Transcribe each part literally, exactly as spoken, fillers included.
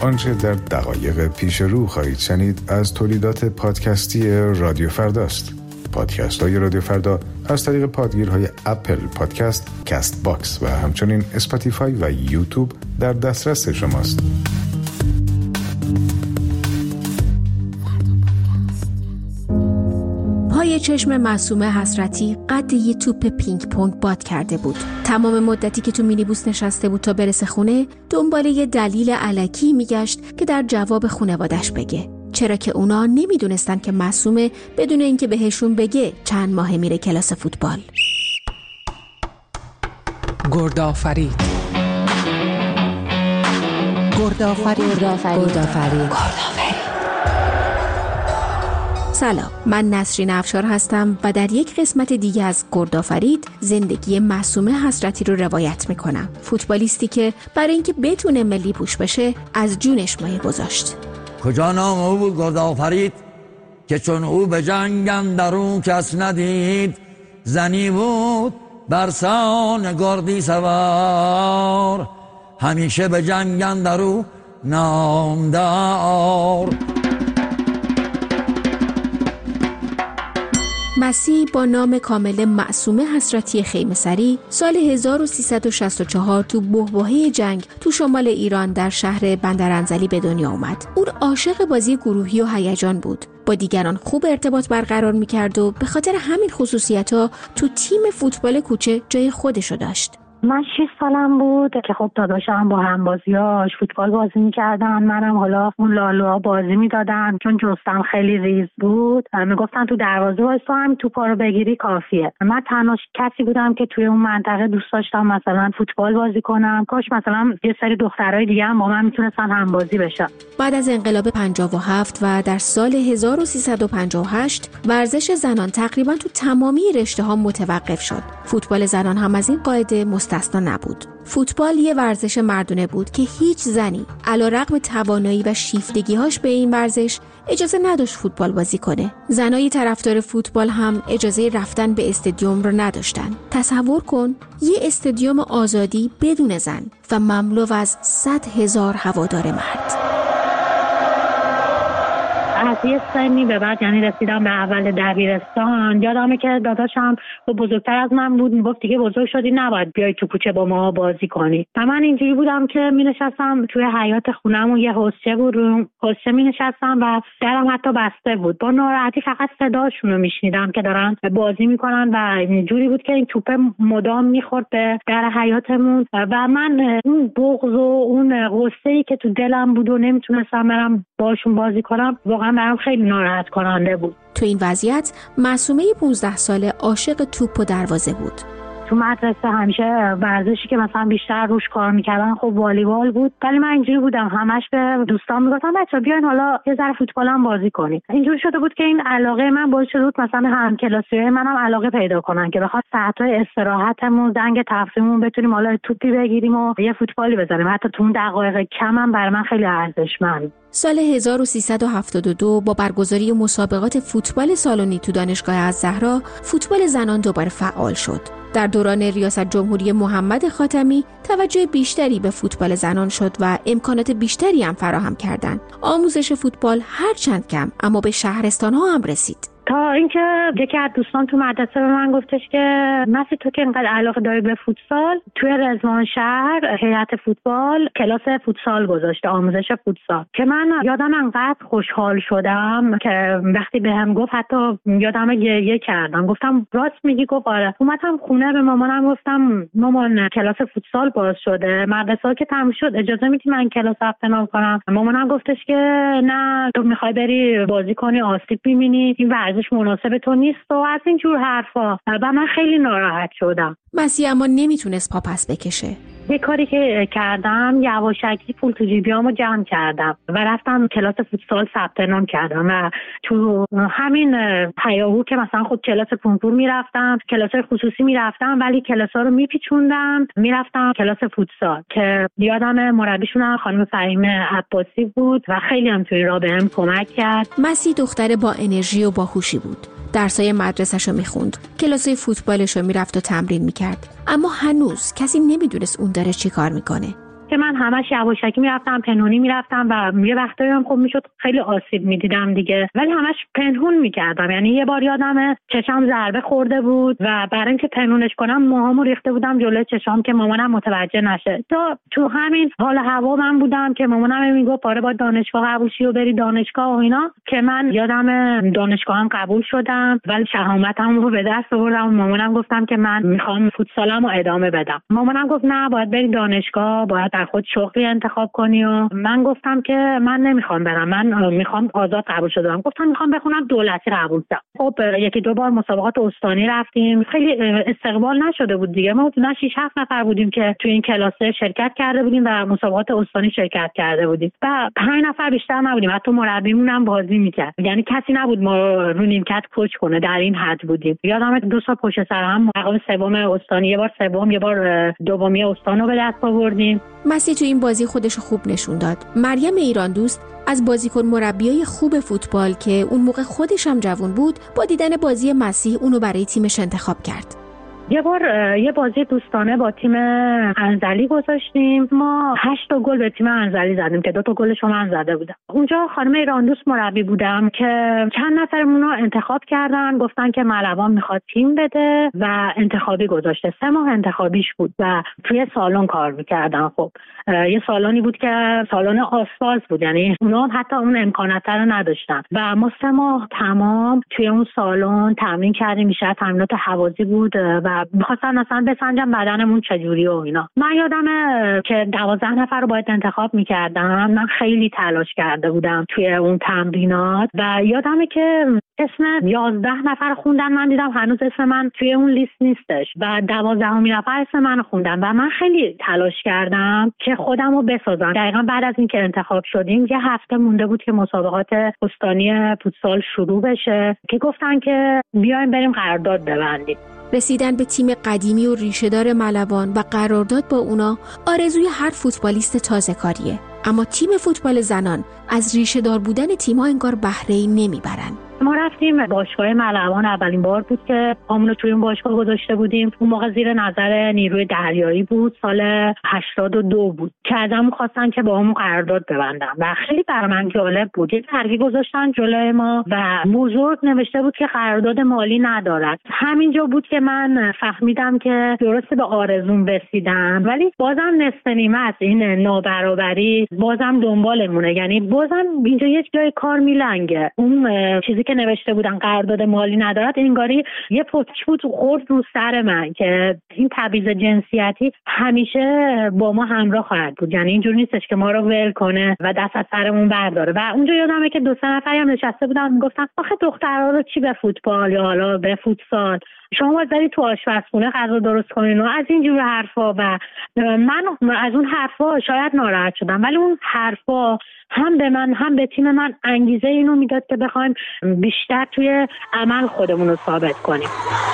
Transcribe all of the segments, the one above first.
آنچه در دقایق پیش رو خواهید شنید از تولیدات پادکستی رادیو فرداست. پادکست های رادیو فردا از طریق پادگیرهای اپل پادکست، کست باکس و همچنین اسپاتیفای و یوتیوب در دسترس شماست. پای چشم معصومه حسرتی قد یه توپ پینگ پونگ باد کرده بود. تمام مدتی که تو مینیبوس نشسته بود تا برسه خونه دنبال یه دلیل الکی میگشت که در جواب خانواده‌اش بگه، چرا که اونا نمیدونستن که معصومه بدون اینکه بهشون بگه چند ماه میره کلاس فوتبال. گردآفرید گردآفرید گردآفرید سلام، من نسرین افشار هستم و در یک قسمت دیگه از گردآفرید زندگی معصومه حسرتی رو روایت میکنم. فوتبالیستی که برای اینکه بتونه ملی پوش بشه از جونش مایه گذاشت. کجا نام او بود گردآفرید که چون او به جنگ اندرون کس ندید، زنی بود برسان گردی سوار، همیشه به جنگ اندرون نامدار. مسیح با نام کامل معصومه حسرتی خیمه‌سری سال هزار و سیصد و شصت و چهار تو بحبوحه جنگ تو شمال ایران در شهر بندرانزلی به دنیا اومد. اون عاشق بازی گروهی و هیجان بود. با دیگران خوب ارتباط برقرار می‌کرد و به خاطر همین خصوصیت‌ها تو تیم فوتبال کوچه جای خودشو داشت. من شش سالم بود که خب داداشم با همبازیاش فوتبال بازی میکردن، منم حالا اون لالوها بازی میدادن. چون جستم خیلی ریز بود میگفتن تو دروازه وایسا هم توپا رو بگیری کافیه. من تنها کسی بودم که توی اون منطقه دوست داشتم مثلا فوتبال بازی کنم. کاش مثلا یه سری دخترای دیگه هم با من میتونستن همبازی بشن. بعد از انقلاب پنجاه و هفت و در سال هزار و سیصد و پنجاه و هشت ورزش زنان تقریبا تو تمامی رشته‌ها متوقف شد. فوتبال زنان هم از این قاعده مستثنا نبود. فوتبال یه ورزش مردونه بود که هیچ زنی علیرغم توانایی و شیفتگی‌هاش به این ورزش اجازه نداشت فوتبال بازی کنه. زنای طرفدار فوتبال هم اجازه رفتن به استادیوم رو نداشتن. تصور کن یه استادیوم آزادی بدون زن و مملو از صد هزار هوادار مرد. از یه سنی به بعد یعنی رسیدم به اول دبیرستان، یادمه که داداشم بزرگتر از من بود، میگفت دیگه بزرگ شدی نباید بیای تو کوچه با ما بازی کنی. و من اینجوری بودم که می‌نشستم توی حیاط خونه‌مون، یه حوضچه بود، رو حوضچه می‌نشستم و درم حتی بسته بود. با ناراحتی فقط صداشون رو میشنیدم که دارن بازی میکنن و اینجوری بود که این توپ مدام میخورد به در حیاطمون و من اون بغض و اون غصه‌ای که تو دلم بود و نمیتونستم برم باشون بازی کنم واقعا برام خیلی ناراحت کننده بود. تو این وضعیت معصومه پانزده ساله عاشق توپ و دروازه بود. تو مدرسه همیشه ورزشی که مثلا بیشتر روش کار میکردن خب والیبال بود، ولی من اینجوری بودم همش به دوستان میگفتم بچه‌ها بیاین حالا یه ذره فوتبال هم بازی کنید. اینجوری شده بود که این علاقه من باعث شد مثلا همکلاسیای منم علاقه پیدا کنن که بخواد ساعت‌های استراحتمون زنگ تفریحمون بتونیم حالا توپی بگیریم و یه فوتبالی بزنیم. حتی تو اون دقایق کم هم برای من خیلی ارزشمند. سال هزار و سیصد و هفتاد و دو با برگزاری مسابقات فوتبال سالنی تو دانشگاه الزهرا فوتبال زنان دوباره فعال شد. در دوران ریاست جمهوری محمد خاتمی توجه بیشتری به فوتبال زنان شد و امکانات بیشتری هم فراهم کردند. آموزش فوتبال هرچند کم اما به شهرستان‌ها هم رسید. تا اینکه یکی از دوستان تو مدرسه به من گفتش که نسی تو که اینقدر علاقه داری به فوتسال، توی رضوان شهر هیئت فوتبال کلاس فوتسال گذاشته، آموزش فوتسال، که من یادم انقدر خوشحال شدم که وقتی بهم گفت حتی یادم گریه کردم. گفتم راست میگی؟ گفت آره. اومدم خونه به مامانم گفتم مامان کلاس فوتسال باز شده، مدرسه که تموم شد، اجازه میدی من کلاس ثبت نام کنم؟ مامانم گفتش که نه تو میخوای بری بازی کنی آسیب میبینی، این ورزش مناسب تو نیست و از این جور حرفا. و من خیلی ناراحت شدم. مسیح اما نمیتونست پا پس بکشه. یه کاری که کردم یواشکی پول تو جیبیامو جمع کردم و رفتم کلاس فوتسال ثبت نام کردم و تو همین هیاهو که مثلا خود کلاس کنکور میرفتم، کلاسای خصوصی میرفتم، ولی کلاسا رو میپیچوندم میرفتم کلاس فوتسال که یادم مربیشون خانم فهیمه عباسی بود و خیلی هم توی راه بهم کمک کرد. مسیح دختر با انرژی و باهوشی بود. درسای مدرسه‌شو میخوند، کلاسای فوتبالشو میرفت و تمرین میکرد، اما هنوز کسی نمیدونست اون داره چی کار میکنه. که من همش یواشکی میرفتم، پنهونی میرفتم و یه وقتایی هم خب میشد خیلی آسیب میدیدم دیگه، ولی همش پنهون میکردم. یعنی یه بار یادمه چشام ضربه خورده بود و برای اینکه پنهونش کنم موهامو ریخته بودم جلوی چشام که مامانم متوجه نشه. تا تو همین حال هوا من بودم که مامانم میگفت آره با دانشگاه قبول شی و بری دانشگاه و اینا، که من یادم دانشگاهم قبول شدم ولی شهامتم رو به دست آوردم. مامانم گفتم که من میخوام فوتسالمو ادامه بدم. مامانم گفت نه باید بری دانشگاه، باید در خود شغلی انتخاب کنی و من گفتم که من نمیخوام برم، من میخوام آزاد قبول شدم. گفتم میخوام بخونم دولتی قبول شدم. خب یکی دو بار مسابقات استانی رفتیم، خیلی استقبال نشده بود دیگه. ما نه شش هفت نفر بودیم که تو این کلاسه شرکت کرده بودیم و مسابقات استانی شرکت کرده بودیم و پنج نفر بیشتر نبودیم. حتی مربیمون هم بازی میکرد، یعنی کسی نبود ما رو نیمکت کوچ کنه. در این حد بودیم. یادم دو سال پشت سر هم مقام سوم استانی، یه بار سوم یه بار دومی استان رو به دست آوردیم. مسی تو این بازی خودش خوب نشون داد. مریم ایران دوست از بازیکن مربیای خوب فوتبال که اون موقع خودش هم جوان بود، با دیدن بازی مسی اونو برای تیمش انتخاب کرد. یه بار یه بازی دوستانه با تیم انزلی گذاشتیم. ما هشت تا گل به تیم انزلی زدیم که دو تا گلش من زده بودم. اونجا خانم ایران دوست مربی بودم که چند نفرمون رو انتخاب کردن، گفتن که ملوان میخواد تیم بده و انتخابی گذاشته. سه ماه انتخابیش بود و توی سالن کار میکردن. خب یه سالنی بود که سالن آسفالت بود، یعنی اونا حتی اون امکانات رو نداشتن و ما سه ماه تمام توی اون سالن تمرین کردیم. بیشتر تمرینات هوازی بود و می‌خواستن اصلا بسنجن بدنمون چجوری و اینا. من یادمه که دوازده نفر رو باید انتخاب می‌کردم. من خیلی تلاش کرده بودم توی اون تمرینات و یادمه که اسم یازده نفر خوندن. من دیدم هنوز اسم من توی اون لیست نیستش و دوازدهمین نفر اسم من خوندن و من خیلی تلاش کردم که خودم رو بسازم. دقیقاً بعد از اینکه انتخاب شدیم یه هفته مونده بود که مسابقات استانی فوتسال شروع بشه که گفتن که بیایم بریم قرارداد ببندیم. رسیدن به تیم قدیمی و ریشه‌دار ملوان و قرارداد با اونا آرزوی هر فوتبالیست تازه کاریه. اما تیم فوتبال زنان از ریشه‌دار بودن تیم‌ها انگار بهره‌ای نمیبرن. ما رفتیم باشگاه ملوان، اولین بار بود که همون رو توی اون باشگاه گذاشته بودیم. اون موقع زیر نظر نیروی دریایی بود، سال هشتاد و دو بود که ازمون خواستن که با همون قرارداد ببندم و خیلی برای من جالب بود. یه ترگی گذاشتن جلوی ما و بزرگ نوشته بود که قرارداد مالی ندارد. همینجا بود که من فهمیدم که درسته به آرزوم رسیدم ولی بازم نصف نیمه است. این نابرابری بازم دنبالمونه، یعنی بازم اینجا یک جای کار میلنگه. اون چیزی که نوشته بودن قرارداد مالی ندارد انگاری یه پتک بود خورد رو سر من که این تبعیض جنسیتی همیشه با ما همراه خواهد بود. یعنی اینجور نیستش که ما رو ول کنه و دست از سرمون برداره. و اونجا یادمه که دو سه نفری هم نشسته بودن میگفتن آخه دخترها رو چی به فوتبال یا حالا به فوتسال، شما باید برید تو آشپزخونه غذا درست کنین و از اینجور حرفا. و من از اون حرفا شاید ناراحت شدم ولی اون حرفا هم به من هم به تیم من انگیزه اینو میداد که بخوایم بیشتر توی عمل خودمون رو ثابت کنیم.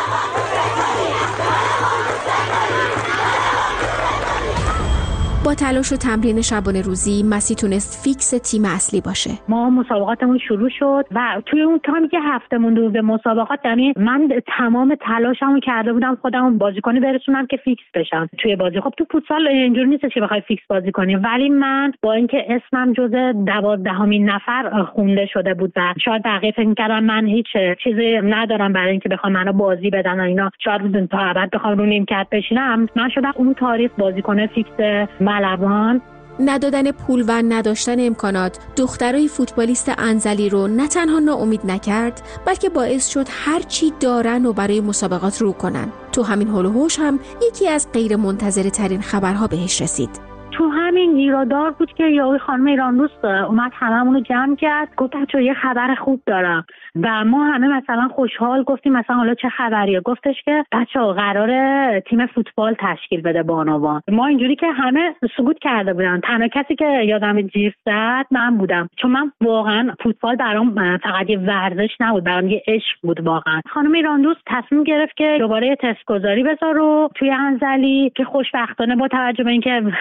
با تلاش و تمرین شبانه روزی مسی تونست فیکس تیم اصلی باشه. ما مسابقاتمون شروع شد و توی اون تایمی که هفته مونده به مسابقات، یعنی من تمام تلاشمو کرده بودم خودم بازیکنی برسونم که فیکس بشم توی بازی. خب تو فوتسال اینجوری نیست که بخوای فیکس بازی کنی، ولی من با اینکه اسمم جزء دوازدهمین نفر خونده شده بود و شاید بقیه فکر می‌کردن من هیچ چیزی ندارم برای اینکه بخوام منو بازی بدن و اینا، شاید تا ابد بخوام رو نیمکت بشینم، من شدم اون تاریخ بازیکن فیکس ملوان. ندادن پول و نداشتن امکانات دخترای فوتبالیست انزلی رو نه تنها ناامید نکرد بلکه باعث شد هر چی دارن و برای مسابقات رو کنن. تو همین هول و هوش هم یکی از غیر منتظره ترین خبرها بهش رسید. تو همین گیرادار بود که یاوی خانم ایران دوست اومد هممون رو جمع کرد، گفت بچه‌ها یه خبر خوب دارم و ما همه مثلا خوشحال گفتیم مثلا حالا چه خبریه؟ گفتش که بچه‌ها قراره تیم فوتبال تشکیل بده بانوان. ما اینجوری که همه سکوت کرده بودن. تنها کسی که یادم جیف زد من بودم، چون من واقعا فوتبال برام فقط یه ورزش نبود، برام یه عشق بود واقعا. خانم ایران دوست تصمیم گرفت که دوباره تست گذاری بذاره توی انزلی که خوشبختانه با توجه به اینکه حالا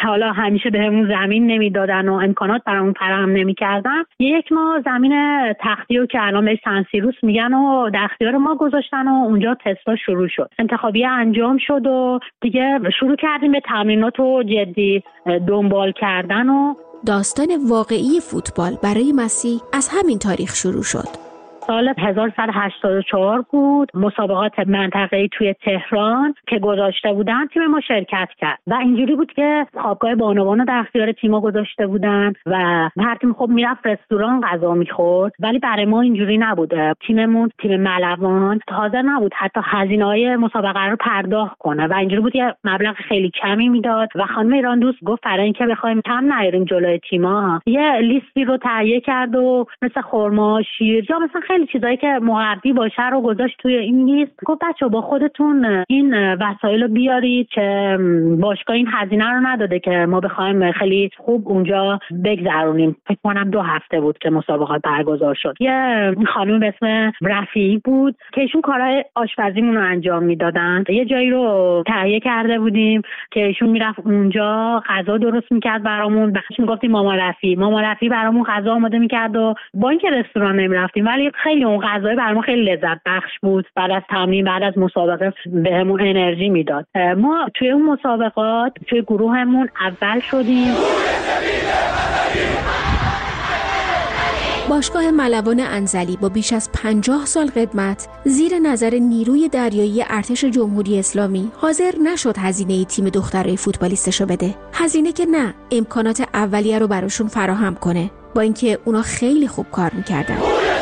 همیشه بهمون زمین نمیدادن و امکانات برامون فراهم نمیکردن، یک ما زمین تختی رو که الان به سن سیروس میگن و در اختیار ما گذاشتن و اونجا تستا شروع شد. انتخابی انجام شد و دیگه شروع کردیم به تمرینات و جدی دنبال کردن. و داستان واقعی فوتبال برای مسیح از همین تاریخ شروع شد. سال هزار و سیصد و هشتاد و چهار بود، مسابقات منطقه‌ای توی تهران که گذاشته بودن، تیم ما شرکت کرد و اینجوری بود که خوابگاه بانوان رو در اختیار تیم‌ها گذاشته بودن و هر تیم خب میرفت رستوران غذا می‌خورد، ولی برای ما اینجوری نبود. تیممون، تیم ملوان، حاضر نبود حتی هزینه‌های مسابقه رو پرداخت کنه و اینجوری بود یه مبلغ خیلی کمی میداد و خانم ایران دوست گفت برای اینکه بخوایم کم نیاریم جلوی تیم‌ها، یه لیستی رو تهیه کرد و مثل خرما، شیر یا مثلا خیلی چیزایی که مربی باشه رو گذاشت توی این لیست. گفت بچه‌ها با خودتون این وسایل رو بیارید که باشگاه این هزینه رو نداده که ما بخوایم خیلی خوب اونجا بگذرونیم. فکر کنم دو هفته بود که مسابقات برگزار شد. یه خانم به اسم رفیعی بود که ایشون کارهای آشپزیمون رو انجام میدادن. یه جایی رو تهیه کرده بودیم که ایشون میرفت اونجا غذا درست میکرد برامون. بهش میگفتیم ماما رفیعی. ماما رفیعی برامون غذا آماده میکرد و با اینکه رستوران نمیرفتیم ولی خیلی اون غذای برامون خیلی لذت بخش بود. بعد از تمرین، بعد از مسابقه بهمون انرژی میداد. ما توی اون مسابقات توی گروهمون اول شدیم. باشگاه ملوان انزلی با بیش از پنجاه سال قدمت زیر نظر نیروی دریایی ارتش جمهوری اسلامی حاضر نشد هزینه تیم دخترای فوتبالیستشو بده. هزینه که نه، امکانات اولیه رو براشون فراهم کنه، با اینکه اونا خیلی خوب کار میکردن.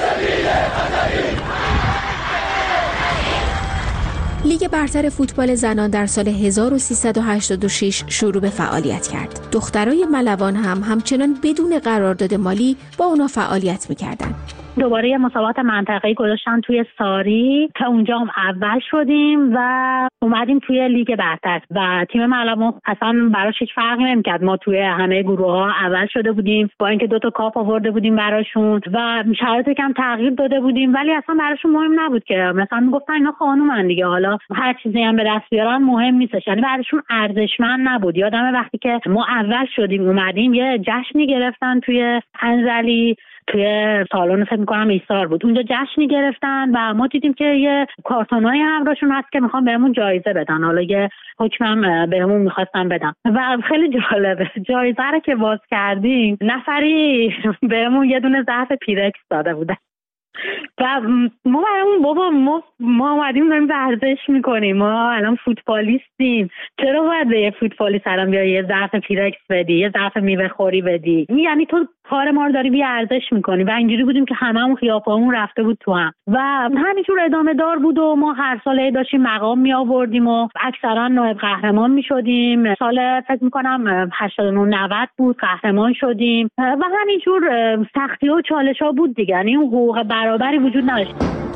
لیگ برتر فوتبال زنان در سال هزار و سیصد و هشتاد و شش شروع به فعالیت کرد. دخترای ملوان هم همچنان بدون قرارداد مالی با اونا فعالیت می‌کردن. دوباره یه مسابقات منطقه‌ای گذاشتن توی ساری که اونجا هم اول شدیم و اومدیم توی لیگ برتر و تیم ملوان اصلا براش هیچ فرقی نمی‌کرد. ما توی همه گروه‌ها اول شده بودیم با اینکه دو تا کاپ آورده بودیم براشون و شرایط کم تغییر داده بودیم، ولی اصلا براشون مهم نبود که مثلا میگفتن اینا خانومن دیگه، حالا هر چیزی هم به دست بیارن مهم نیستش. یعنی براشون ارزشمند نبود. یادم وقتی که ما اول شدیم اومدیم یه جشنی گرفتن توی انزلی، توی سالن فکر می‌کنم ایثار بود، اونجا جشنی گرفتن و ما دیدیم که یه کارتونای همراهشون هست که میخوان بهمون جایزه بدن. حالا یه حکمم بهمون می‌خواستن بدن و خیلی جالبه. جایزه رو که باز کردیم نفری بهمون یه دونه ظرف پیرکس داده بودن و ما برامون بابا ما ما اومدیم داریم ورزش میکنیم، ما الان فوتبالیستیم، چرا باید به یه فوتبالیست الان بیا یه ظرف پیرکس بدی، یه ظرف میوه خوری بدی؟ یعنی تو کار ما رو داری بی ارزش میکنی. و اینجوری بودیم که هممون خیاپامون رفته بود تو هم و همینجور ادامه دار بود و ما هر سال داشتیم مقام می آوردیم و اکثرا نایب قهرمان میشدیم. سال فکر میکنم هشتاد و نه نود بود قهرمان شدیم و همینجور سختی و چالش ها بود دیگه. یعنی اون حقوق برابری وجود نداشت.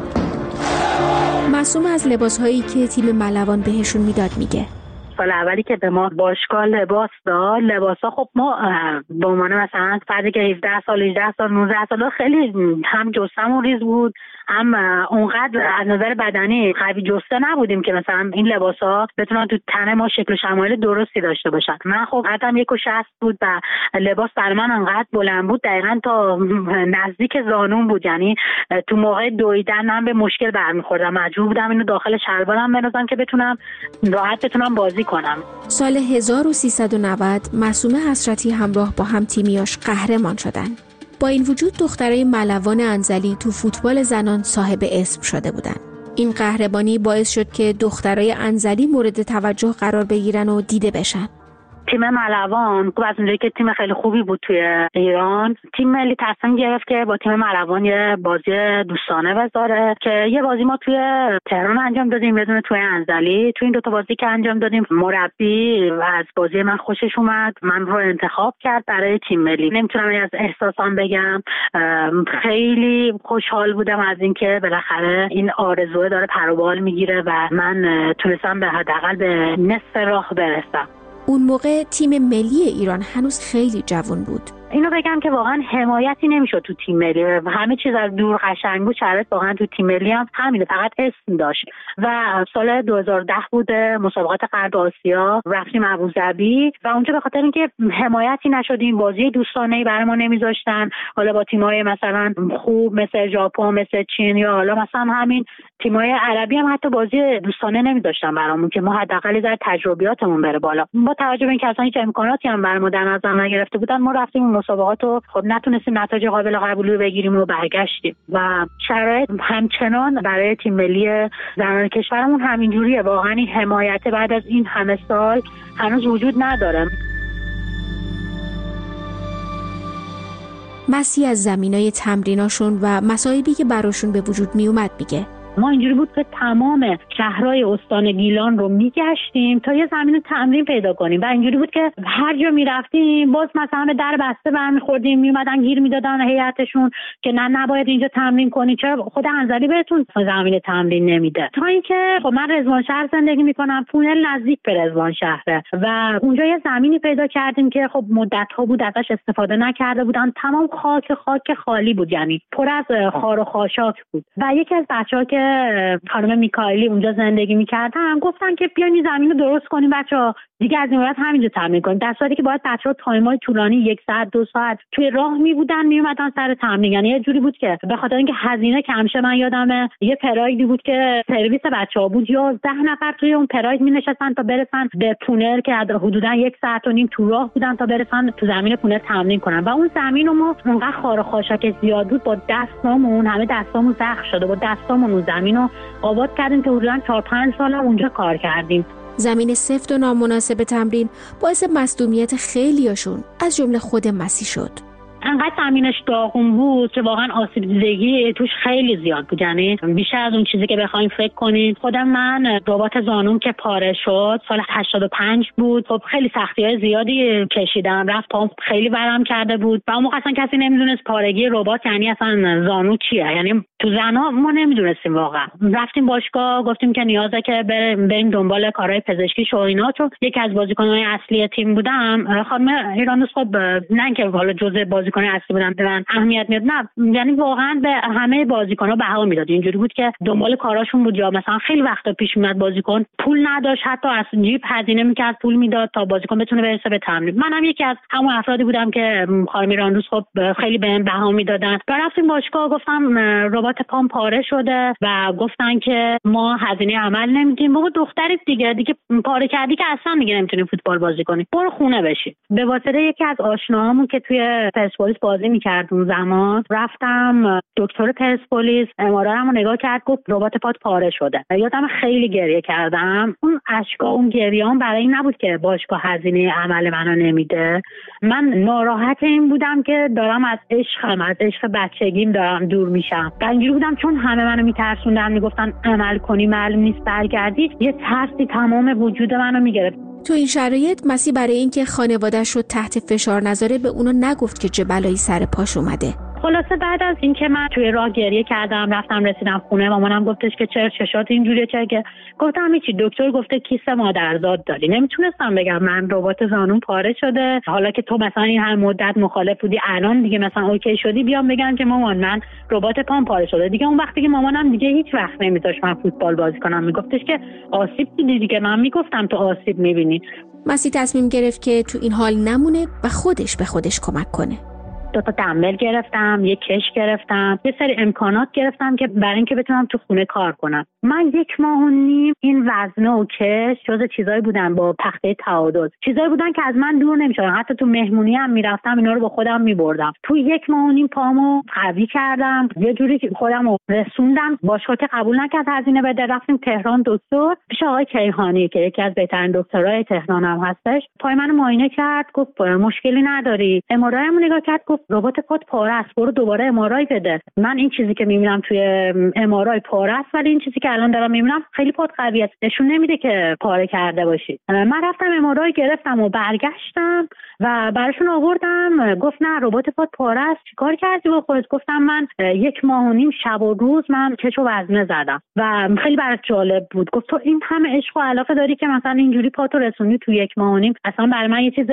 معصومه از لباس‌هایی که تیم ملوان بهشون میداد میگه سال اولی که به ما باشگاه لباس داد، لباسا خب ما به عنوان مثلا فردی که هفده سال، هجده سال، نوزده سال خیلی هم جسممون ریز بود، هم اونقدر از نظر بدنی قوی جسته نبودیم که مثلا این لباسا بتونن تو تن ما شکل و شمایل درستی داشته باشن. من خب قدم یک و شصت بود و لباس برای من انقدر بلند بود دقیقاً تا نزدیک زانون بود. یعنی تو موقع دویدن من به مشکل برمیخوردم، مجبور بودم اینو داخل شلوارم بندازم که بتونم راحت بتونم بازی کنم. سال هزار و سیصد و نود معصومه حسرتی همراه با هم تیمیاش قهرمان شدن. با این وجود دخترای ملوان انزلی تو فوتبال زنان صاحب اسم شده بودن. این قهرمانی باعث شد که دخترای انزلی مورد توجه قرار بگیرن و دیده بشن. تیم ملوان از اونجایی که تیم خیلی خوبی بود توی ایران، تیم ملی تصمیم گرفت که با تیم ملوان یه بازی دوستانه بذاره که یه بازی ما توی تهران انجام دادیم، یه دونه توی انزلی. توی این دو تا بازی که انجام دادیم مربی از بازی من خوشش اومد، من رو انتخاب کرد برای تیم ملی. نمیتونم از احساسام بگم، خیلی خوشحال بودم از اینکه بالاخره این آرزوه داره پر و بال میگیره و من تونستم به حداقل به نصف راه برسم. اون موقع تیم ملی ایران هنوز خیلی جوان بود. اینو بگم که واقعا حمایتی نمیشد تو تیم ملی، همه چیز از دور قشنگ بود. شرایط واقعا تو تیم ملی هم همینه، فقط اسم داشت. و سال دو هزار و ده بود، مسابقات غرب آسیا، رفتیم ابوظبی و اونجا به خاطر اینکه حمایتی نشدیم، بازی دوستانه‌ای برای ما نمیذاشتن، حالا با تیم‌های مثلا خوب مثل ژاپن، مثل چین، یا حالا مثلا همین تیم‌های عربی هم حتی بازی دوستانه نمیذاشتن برامون که ما حداقل در تجربیاتمون بره بالا. با توجه به اینکه اصلا هیچ امکاناتی هم برای ما در نظر نگرفته بودن، ما رفتیم اون مسابقات و خب نتونستیم نتایج قابل قبولی بگیریم و برگشتیم. و شرایط همچنان برای تیم ملی زنان کشورمون همینجوریه. واقعا این حمایت بعد از این همه سال هنوز وجود نداره. مسی از زمینای تمریناشون و مصائبی که براشون به وجود می اومد میگه ما اینجوری بود که تمام شهرهای استان گیلان رو میگشتیم تا یه زمین تمرین پیدا کنیم و اینجوری بود که هر جا میرفتیم باز مثلا به در بسته برمیخوردیم، میومدن گیر میدادن هیئتشون که نه نباید اینجا تمرین کنی، چرا خود انزلی بهتون زمین تمرین نمیده. تا اینکه خب من رضوان شهر زندگی میکنم، پونل نزدیک به رضوان شهره و اونجا یه زمینی پیدا کردیم که خب مدت‌ها بود ازش استفاده نکرده بودن، تمام خاک خاک خالی بود، یعنی پر از خار و خاشاک بود. و یکی از بچه‌ها که خانم میکائیلی اونجا زندگی میکردن گفتن که بیاین این زمین رو درست کنیم بچه‌ها، دیگه از این بعد همینجا تمرین کنیم. در صورتی که باید بچه‌ها تایم‌های طولانی یک ساعت دو ساعت توی راه می بودن میومدن سر تمرین. یعنی یه جوری بود که به خاطر اینکه هزینه کم شه، من یادمه یه پرایدی بود که سرویس بچه‌ها بود، یازده نفر توی اون پراید می‌نشستن تا برسن به پونر که حدوداً یک ساعت و نیم تو راه بودن تا برسن تو زمین پونر تمرین کنن. و اون زمین رو ما اونقدر خار و خاشاک زیاد بود، با دستامون همه دستامون زخم شده، با دستامون اون زمین رو آباد کردیم که حدوداً چهار پنج سال اونجا کار کردیم. زمین سفت و نامناسب تمرین باعث مصدومیت خیلیاشون از جمله خود مسی شد. انقدر زمینش داغون بود که واقعا آسیب دیدگی توش خیلی زیاد بود، یعنی بیشتر از اون چیزی که بخوایم فکر کنید. خودم من رباط زانوم که پاره شد سال هشتاد و پنج بود، خب خیلی سختی‌های زیادی کشیدم، رفت پام خیلی ورم کرده بود و اون موقع اصلا کسی نمیدونست پارگی رباط یعنی اصلا زانو چیه، یعنی تو زنا ما نمیدونستیم واقعا. رفتیم باشگاه، گفتیم که نیازه که بریم دنبال کارهای پزشکی و اینا، چون یکی از بازیکن‌های اصلی تیم بودم. خانم ایرانوس خب نه اینکه حالا جزء بازیکن اصلی بودن به من اهمیت میاد، نه، یعنی واقعا به همه بازیکن‌ها بها میداد. اینجوری بود که دنبال کاراشون بود، یا مثلا خیلی وقتا پیش میاد بازیکن پول نداشت، حتی از جیب هزینه میکرد پول میداد تا بازیکن بتونه برسه به تمرین. منم یکی از همون افرادی بودم که خانم ایرانوس خب خیلی بهم بها میدادن. رفتیم باشگاه، گفتم رباط پام پاره شده و گفتن که ما هزینه عمل نمیدیم. بابا دختری دیگه دیگه پاره کردی که اصلا دیگه نمیتونی فوتبال بازی کنی، برو خونه بشی. به واسطه یکی از آشناهامون که توی پرسپولیس بازی میکرد اون زمان، رفتم دکتر پرسپولیس، ام‌آرآی‌مو نگاه کرد، گفت رباط پات پاره شده. یادم خیلی گریه کردم. اون اشکا اون گریه‌ام برای این نبود که باشگاه هزینه عمل منو نمیده، من ناراحت این بودم که دارم از عشقم، از عشق بچگیم دارم دور میشم. اینجوری بودم چون همه منو میترسوندن، میگفتن عمل کنی معلوم نیست برگردی، یه ترسی تمام وجود منو میگرفت. تو این شرایط مسی برای اینکه خانواده‌اش رو تحت فشار نذاره به اونو نگفت که چه بلایی سر پاش اومده. خلاصه بعد از اینکه من توی راه گریه کردم، رفتم رسیدم خونه، مامانم گفتش که چرا چشات اینجوریه، چرا که گفتم هیچی، دکتر گفته کیست مادرزاد داری. نمیتونستم بگم من رباط زانوم پاره شده، حالا که تو مثلا این هم مدت مخالف بودی، الان دیگه مثلا اوکی شدی، بیام بگم که مامان من رباط پام پاره شده. دیگه اون وقتی که مامانم دیگه هیچ وقت نمیذاشت من فوتبال بازی کنم، میگفتش که آسیب دیدی دیگه. من میگفتم تو آسیب میبینی. مسی تصمیم گرفت که تو این حال نمونه و خودش به خودش کمک کنه. دو تا دمبل گرفتم، یک کش گرفتم، یه سری امکانات گرفتم که برای اینکه بتونم تو خونه کار کنم. من یک ماه و نیم این وزنه و کش جز چیزایی بودن با تخته تعادل، چیزایی بودن که از من دور نمیشدن. حتی تو مهمونی هم میرفتم اینا رو با خودم میبردم. تو یک ماه و نیم پامو قوی کردم، یه جوری که خودم رو رسوندم. باشگاه که قبول نکرد هزینه بده، رفتیم تهران دکتر پیش آقای کیهانی که یکی از بهترین دکترای تهران هم هستش. پای منو معاینه کرد، گفت مشکلی نداری. ام‌آرآی‌مو نگاه کرد، گفت ربات پات پاره است، برو دوباره ام آر آی بده. من این چیزی که میبینم توی ام آر آی پاره است، ولی این چیزی که الان دارم میبینم خیلی پات قوی است، نشون نمیده که پاره کرده باشی. من رفتم ام آر آی گرفتم و برگشتم و براشون آوردم. گفت نه ربات پات پاره است. چیکار کردی با خودت؟ گفتم من یک ماه و نیم شب و روز من کش و وزنه زدم و خیلی برات جالب بود. گفت تو این همه عشق و علاقه داری که مثلا اینجوری پاتو رسوندی تو یک ماه و نیم، اصلا برای من یه چیز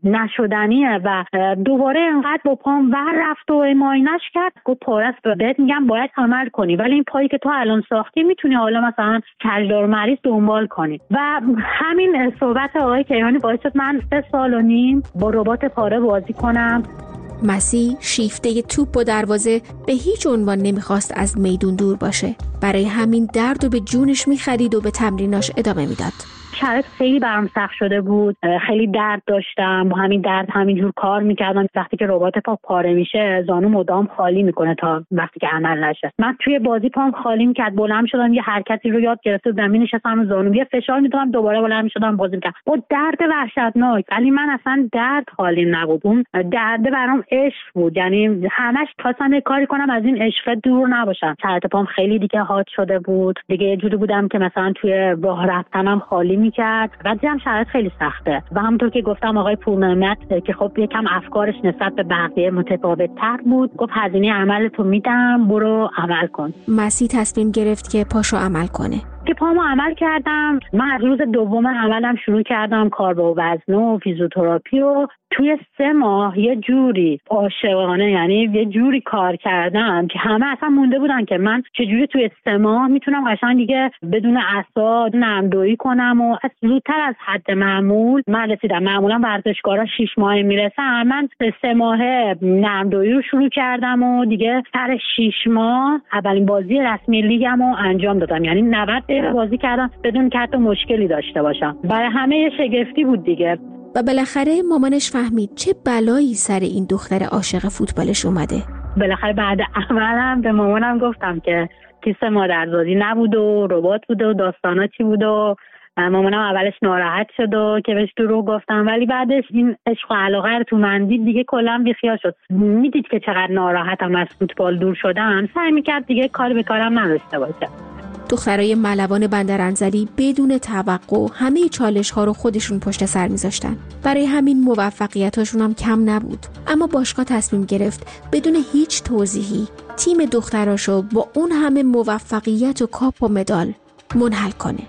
نشدنیه. و دوباره انقدر با پام ور رفت و ماینش کرد. گفت پاره است، بهت میگم باید عمل کنی، ولی این پایی که تو الان ساختی میتونی حالا مثلا کجدار مریض دنبال کنی. و همین صحبت آقای کیهانی باعث شد من سه سال و نیم با ربات پاره بازی کنم. مسیح شیفته توپ و دروازه به هیچ عنوان نمیخواست از میدون دور باشه. برای همین درد و به جونش میخرید و به تمریناش ادامه میداد. شرایط خیلی برام سخت شده بود، خیلی درد داشتم، با همین درد همینجور کار میکردم. وقتی که ربات پا پاره میشه زانو مدام خالی میکنه تا وقتی که عمل نشه. من توی بازی پام خالی میکرد، بلند شدم یه حرکتی رو یاد گرفته بودم، می‌نشستم رو زانو یه فشار میدادم دوباره بلند میشدم بازی میکردم با درد وحشتناک. ولی من اصلا درد خالی نبود، اون درد برام عشق بود. یعنی همش خواستم یه کاری کنم از این عشق دور نباشم. شرایط پام خیلی دیگه حاد شده بود، دیگه یه جوری بودم که مثلا توی راه رفتنم خالی میکرد و دیدم شرایط خیلی سخته. و همونطور که گفتم آقای پورنعمت که خب یکم افکارش نسبت به بقیه متفاوت تر بود، گفت هزینه عملتو میدم برو عمل کن. مسیح تصمیم گرفت که پاشو عمل کنه. که پامو عمل کردم. من از روز دوم عملم شروع کردم کار با وزنه و فیزیوتراپی و توی سه ماه یه جوری عاشقانه، یعنی یه جوری کار کردم که همه اصلا مونده بودن که من چجوری توی سه ماه میتونم قشنگ دیگه بدون عصا نرمدویی کنم و از زودتر از حد معمول من رسیدم. معمولا ورزشکارا شش ماه میرسن، من سه ماه نرمدویی رو شروع کردم و دیگه سر شش ماه اولین بازی رسمی لیگم رو انجام دادم. یعنی نود دقیقه بازی کردم بدون که حتی مشکلی داشته باشم. برای همه یه شگفتی بود دیگه. و بالاخره مامانش فهمید چه بلایی سر این دختر عاشق فوتبالش اومده. بالاخره بعد عملم به مامانم گفتم که کیسه مادرزادی نبود و ربات بود و داستانا چی بود و مامانم اولش ناراحت شد و که بهش دروغ گفتم، ولی بعدش این عشق و علاقه رو تو من دید دیگه کلا بیخیال شد. میدید که چقدر ناراحتم از فوتبال دور شدم، سعی میکرد دیگه کار به کارم نداشته باشه. دخترای ملوان بندرانزلی بدون توقع همه چالش ها رو خودشون پشت سر میذاشتن. برای همین موفقیتاشون هم کم نبود. اما باشگاه تصمیم گرفت بدون هیچ توضیحی تیم دختراشو با اون همه موفقیت و کاپ و مدال منحل کنه.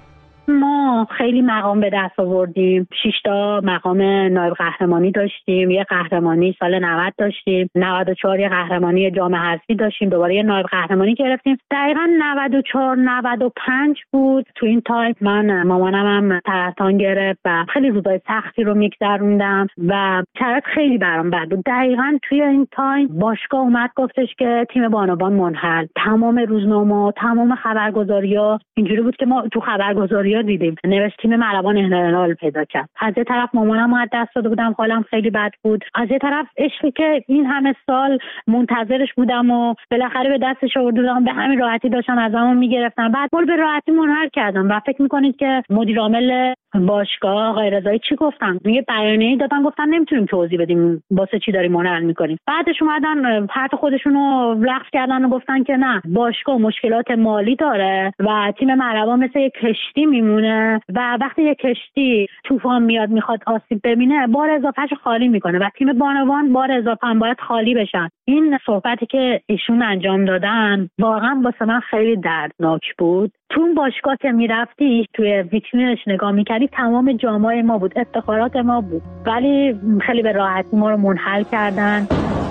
ما خیلی مقام به دست آوردیم. شش تا مقام نایب قهرمانی داشتیم، یه قهرمانی سال نود داشتیم، نود و چهار یه قهرمانی جام حذفی داشتیم، دوباره یه نایب قهرمانی گرفتیم. دقیقاً نود و چهار نود و پنج بود. تو این تایم من مامانم هم سرطان گرفت و خیلی روزای سختی رو میگذروندم و شرایط خیلی برام بد بود. دقیقاً توی این تایم باشگاه اومد گفتش که تیم بانوان منحل. تمام روزنامه‌ها، تمام خبرگزاری‌ها اینجوری بود که ما تو خبرگزاری‌ها دیدیم نوشت تیم ملوان احتلال پیدا کرد. از یه طرف مامانم از دست داده بودم، حالم خیلی بد بود. از یه طرف عشقی که این همه سال منتظرش بودم و بالاخره به دستش آورده بودم، به همین راحتی داشتن ازمون میگرفتن. بعد بول به راحتی منحل کردم. و فکر میکنید که مدیر عامل باشگاه آقای رضایی چی گفتن؟ یه بیانیه‌ای دادن، گفتن نمیتونیم توضیح بدیم واسه چی داریم منحل میکنیم. بعدش اومدن پرت خودشون رو لغو کردن و گفتن که نه، باشگاه مشکلات مالی داره و تیم ملوان مثل یک کشتی میمونه و وقتی یک کشتی طوفان میاد میخواد آسیب ببینه، بار اضافهش خالی میکنه و تیم بانوان بار اضافه هم باید خالی بشن. این صحبتی که ایشون انجام دادن واقعا واسه من خیلی دردناک بود. تو اون باشگاه که میرفتی توی ویترینش نگاه میکردی تمام جامای ما بود، افتخارات ما بود، ولی خیلی به راحتی ما رو منحل کردن.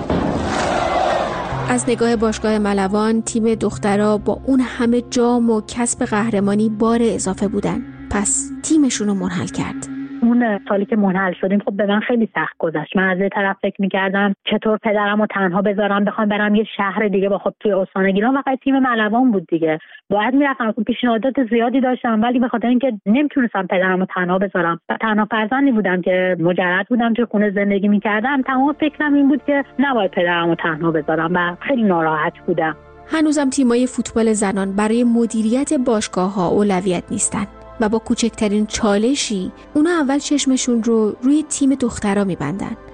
از نگاه باشگاه ملوان تیم دخترها با اون همه جام و کسب قهرمانی بار اضافه بودن، پس تیمشون رو منحل کرد. اون سالی که منحل شدیم خب به من خیلی سخت گذشت. من از یه طرف فکر می‌کردم چطور پدرمو تنها بذارم بخوام برم یه شهر دیگه. با خب توی استان گیلان فقط تیم ملوان بود دیگه، باید میرفتم. خب پیشنهادات زیادی داشتم ولی به خاطر اینکه نمیتونستم پدرمو تنها بذارم و تنها فرزندی بودم که مجرد بودم توی خونه زندگی می‌کردم، تمام فکرم این بود که نباید پدرمو تنها بذارم و خیلی ناراحت بودم. هنوزم تیمای فوتبال زنان برای مدیریت باشگاه‌ها اولویت نیستن و با کوچکترین چالشی اونا اول چشمشون رو روی تیم دخترها میبندن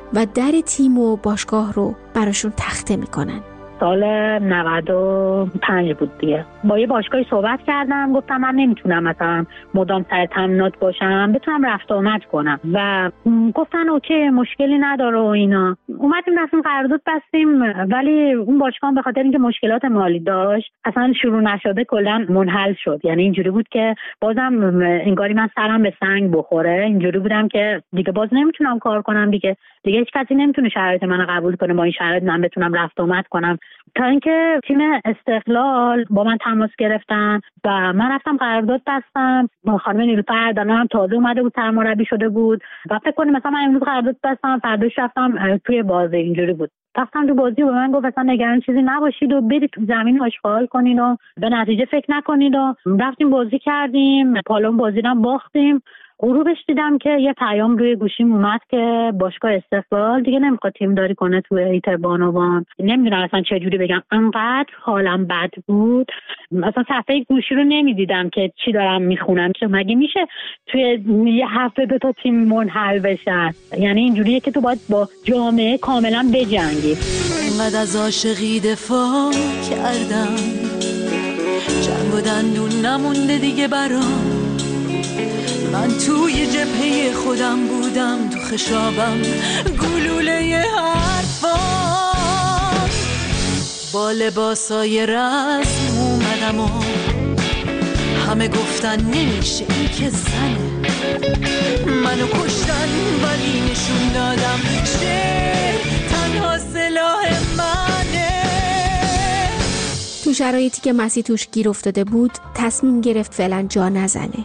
و در تیم و باشگاه رو براشون تخته میکنن. سال نود و پنج بود دیگه. با یه باشگاهی صحبت کردم، گفتم من نمیتونم مثلا مدام سر تمرینات باشم، بتونم رفت آمد کنم و گفتن اوکی مشکلی نداره و اینا. اومدیم رفتیم قرارداد بستیم، ولی اون باشگاه به خاطر اینکه مشکلات مالی داشت اصلا شروع نشده کلا منحل شد. یعنی اینجوری بود که بازم انگاری من سرم به سنگ بخوره، اینجوری بودم که دیگه باز نمیتونم کار کنم، دیگه دیگه هیچ کسی نمیتونه شرایط منو قبول کنه، با این شرایط من بتونم رفت آمد کنم. تا اینکه تیم استقلال با من تماس گرفتن و من رفتم قرارداد بستم. خانم نیلوفر اردلان هم تازه اومده بود، سرمربی شده بود و فکر کنیم مثلا من امروز قرارداد بستم، فرداش رفتم توی بازی. اینجوری بود رفتم تو بازی و به من گفت اصلا نگران چیزی نباشید و برید تو زمین آشغال کنین و به نتیجه فکر نکنید و رفتیم بازی کردیم. پالون بازی رو باختیم. غروبش دیدم که یه پیام روی گوشیم اومد که باشگاه استقلال دیگه نمیخواد تیم داری کنه توی ایتر بانوان. نمیدونم اصلا چه جوری بگم، انقدر حالم بد بود، اصلا صفحه گوشی رو نمیدیدم که چی دارم میخونم. چه مگه میشه توی یه هفته دو تا تیم منحل بشن؟ یعنی اینجوریه که تو باید با جامعه کاملا بجنگی. انقدر از عاشقی دفاع کردم، جنگ و دندون نمونده دیگه برام. من توی جبهه خودم بودم، تو خشابم گلوله حرفام، با لباسای رسم اومدم و همه گفتن نمیشه این که زنه. منو کشتن ولی نشون دادم شعر تنها سلاح منه. تو شرایطی که مسی توش گیر افتاده بود تصمیم گرفت فعلا جا نزنه.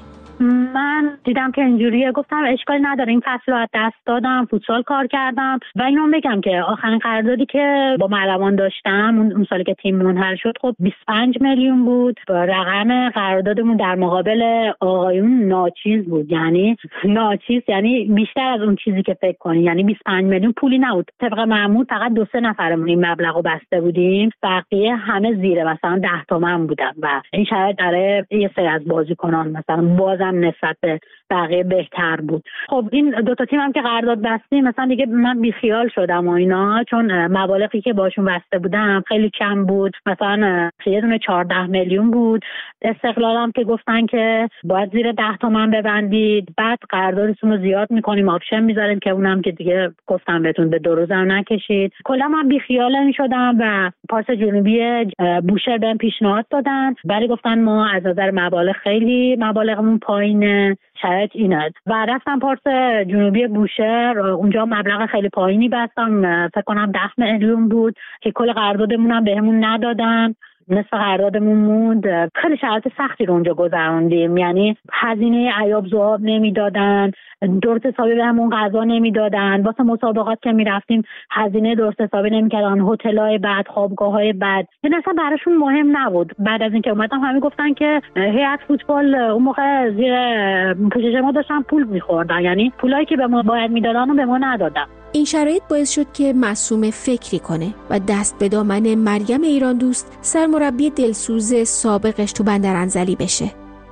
من دیدم که اینجوریه، گفتم اشکالی نداره، این فصل رو از دست دادم، فوتسال کار کردم و اینو بگم که آخرین قراردادی که با ملوان داشتم اون سالی که تیم منحل شد خب بیست و پنج میلیون بود. رقم قراردادمون در مقابل آقایون ناچیز بود، یعنی ناچیز یعنی بیشتر از اون چیزی که فکر کنی، یعنی بیست و پنج میلیون پولی نبود. طبق معمول فقط دو سه نفرمون این مبلغو بسته بودیم، بقیه همه زیر مثلا ده تومن بودن و این شاید برای یه سری از بازیکنان مثلا بازم نسبت به بقیه بهتر بود. خب این دو تا تیم هم که قرارداد بستیم مثلا دیگه من بیخیال شدم و اینا، چون مبالغی که باشون بسته بودم خیلی کم بود. مثلا یه دونه چهارده میلیون بود. استقلال هم که گفتن که باید زیر ده تومن ببندید، بعد قراردادتون رو زیاد میکنیم، آپشن میذاریم که اونم که دیگه گفتم بهتون به دو روزم نکشید. کلا من بیخیال شدم و پارس جنوبی بوشهر بهم پیشنهاد دادن، ولی گفتن ما از نظر مبالغ خیلی مبالغمون پایینه، شاید اینه و رفتم پارس جنوبی بوشهر. اونجا مبلغ خیلی پایینی بستم، فکر کنم ده میلیون بود که کل قراردادمون هم بهمون ندادن، نصف قراردادمون موند. خیلی شرایط سختی رو اونجا گذروندیم، یعنی هزینه عیاب ذواب نمیدادن، درست حسابی بهمون غذا نمیدادن، واسه مسابقات که میرفتیم هزینه درست حسابی نمیکردن، هتل‌های بد، خوابگاه‌های بد، این اصلا براشون مهم نبود. بعد از اینکه اومدم همین گفتن که هیئت فوتبال اون موقع زیر پوشش ما داشتن پول می‌خوردن، یعنی پولایی که به ما باید میدادن و به ما ندادن. این شرایط باعث شد که معصومه فکری کنه و دست به دامن مریم ایراندوست، سرمربی دلسوز سابقش تو بندرانزلی بشه.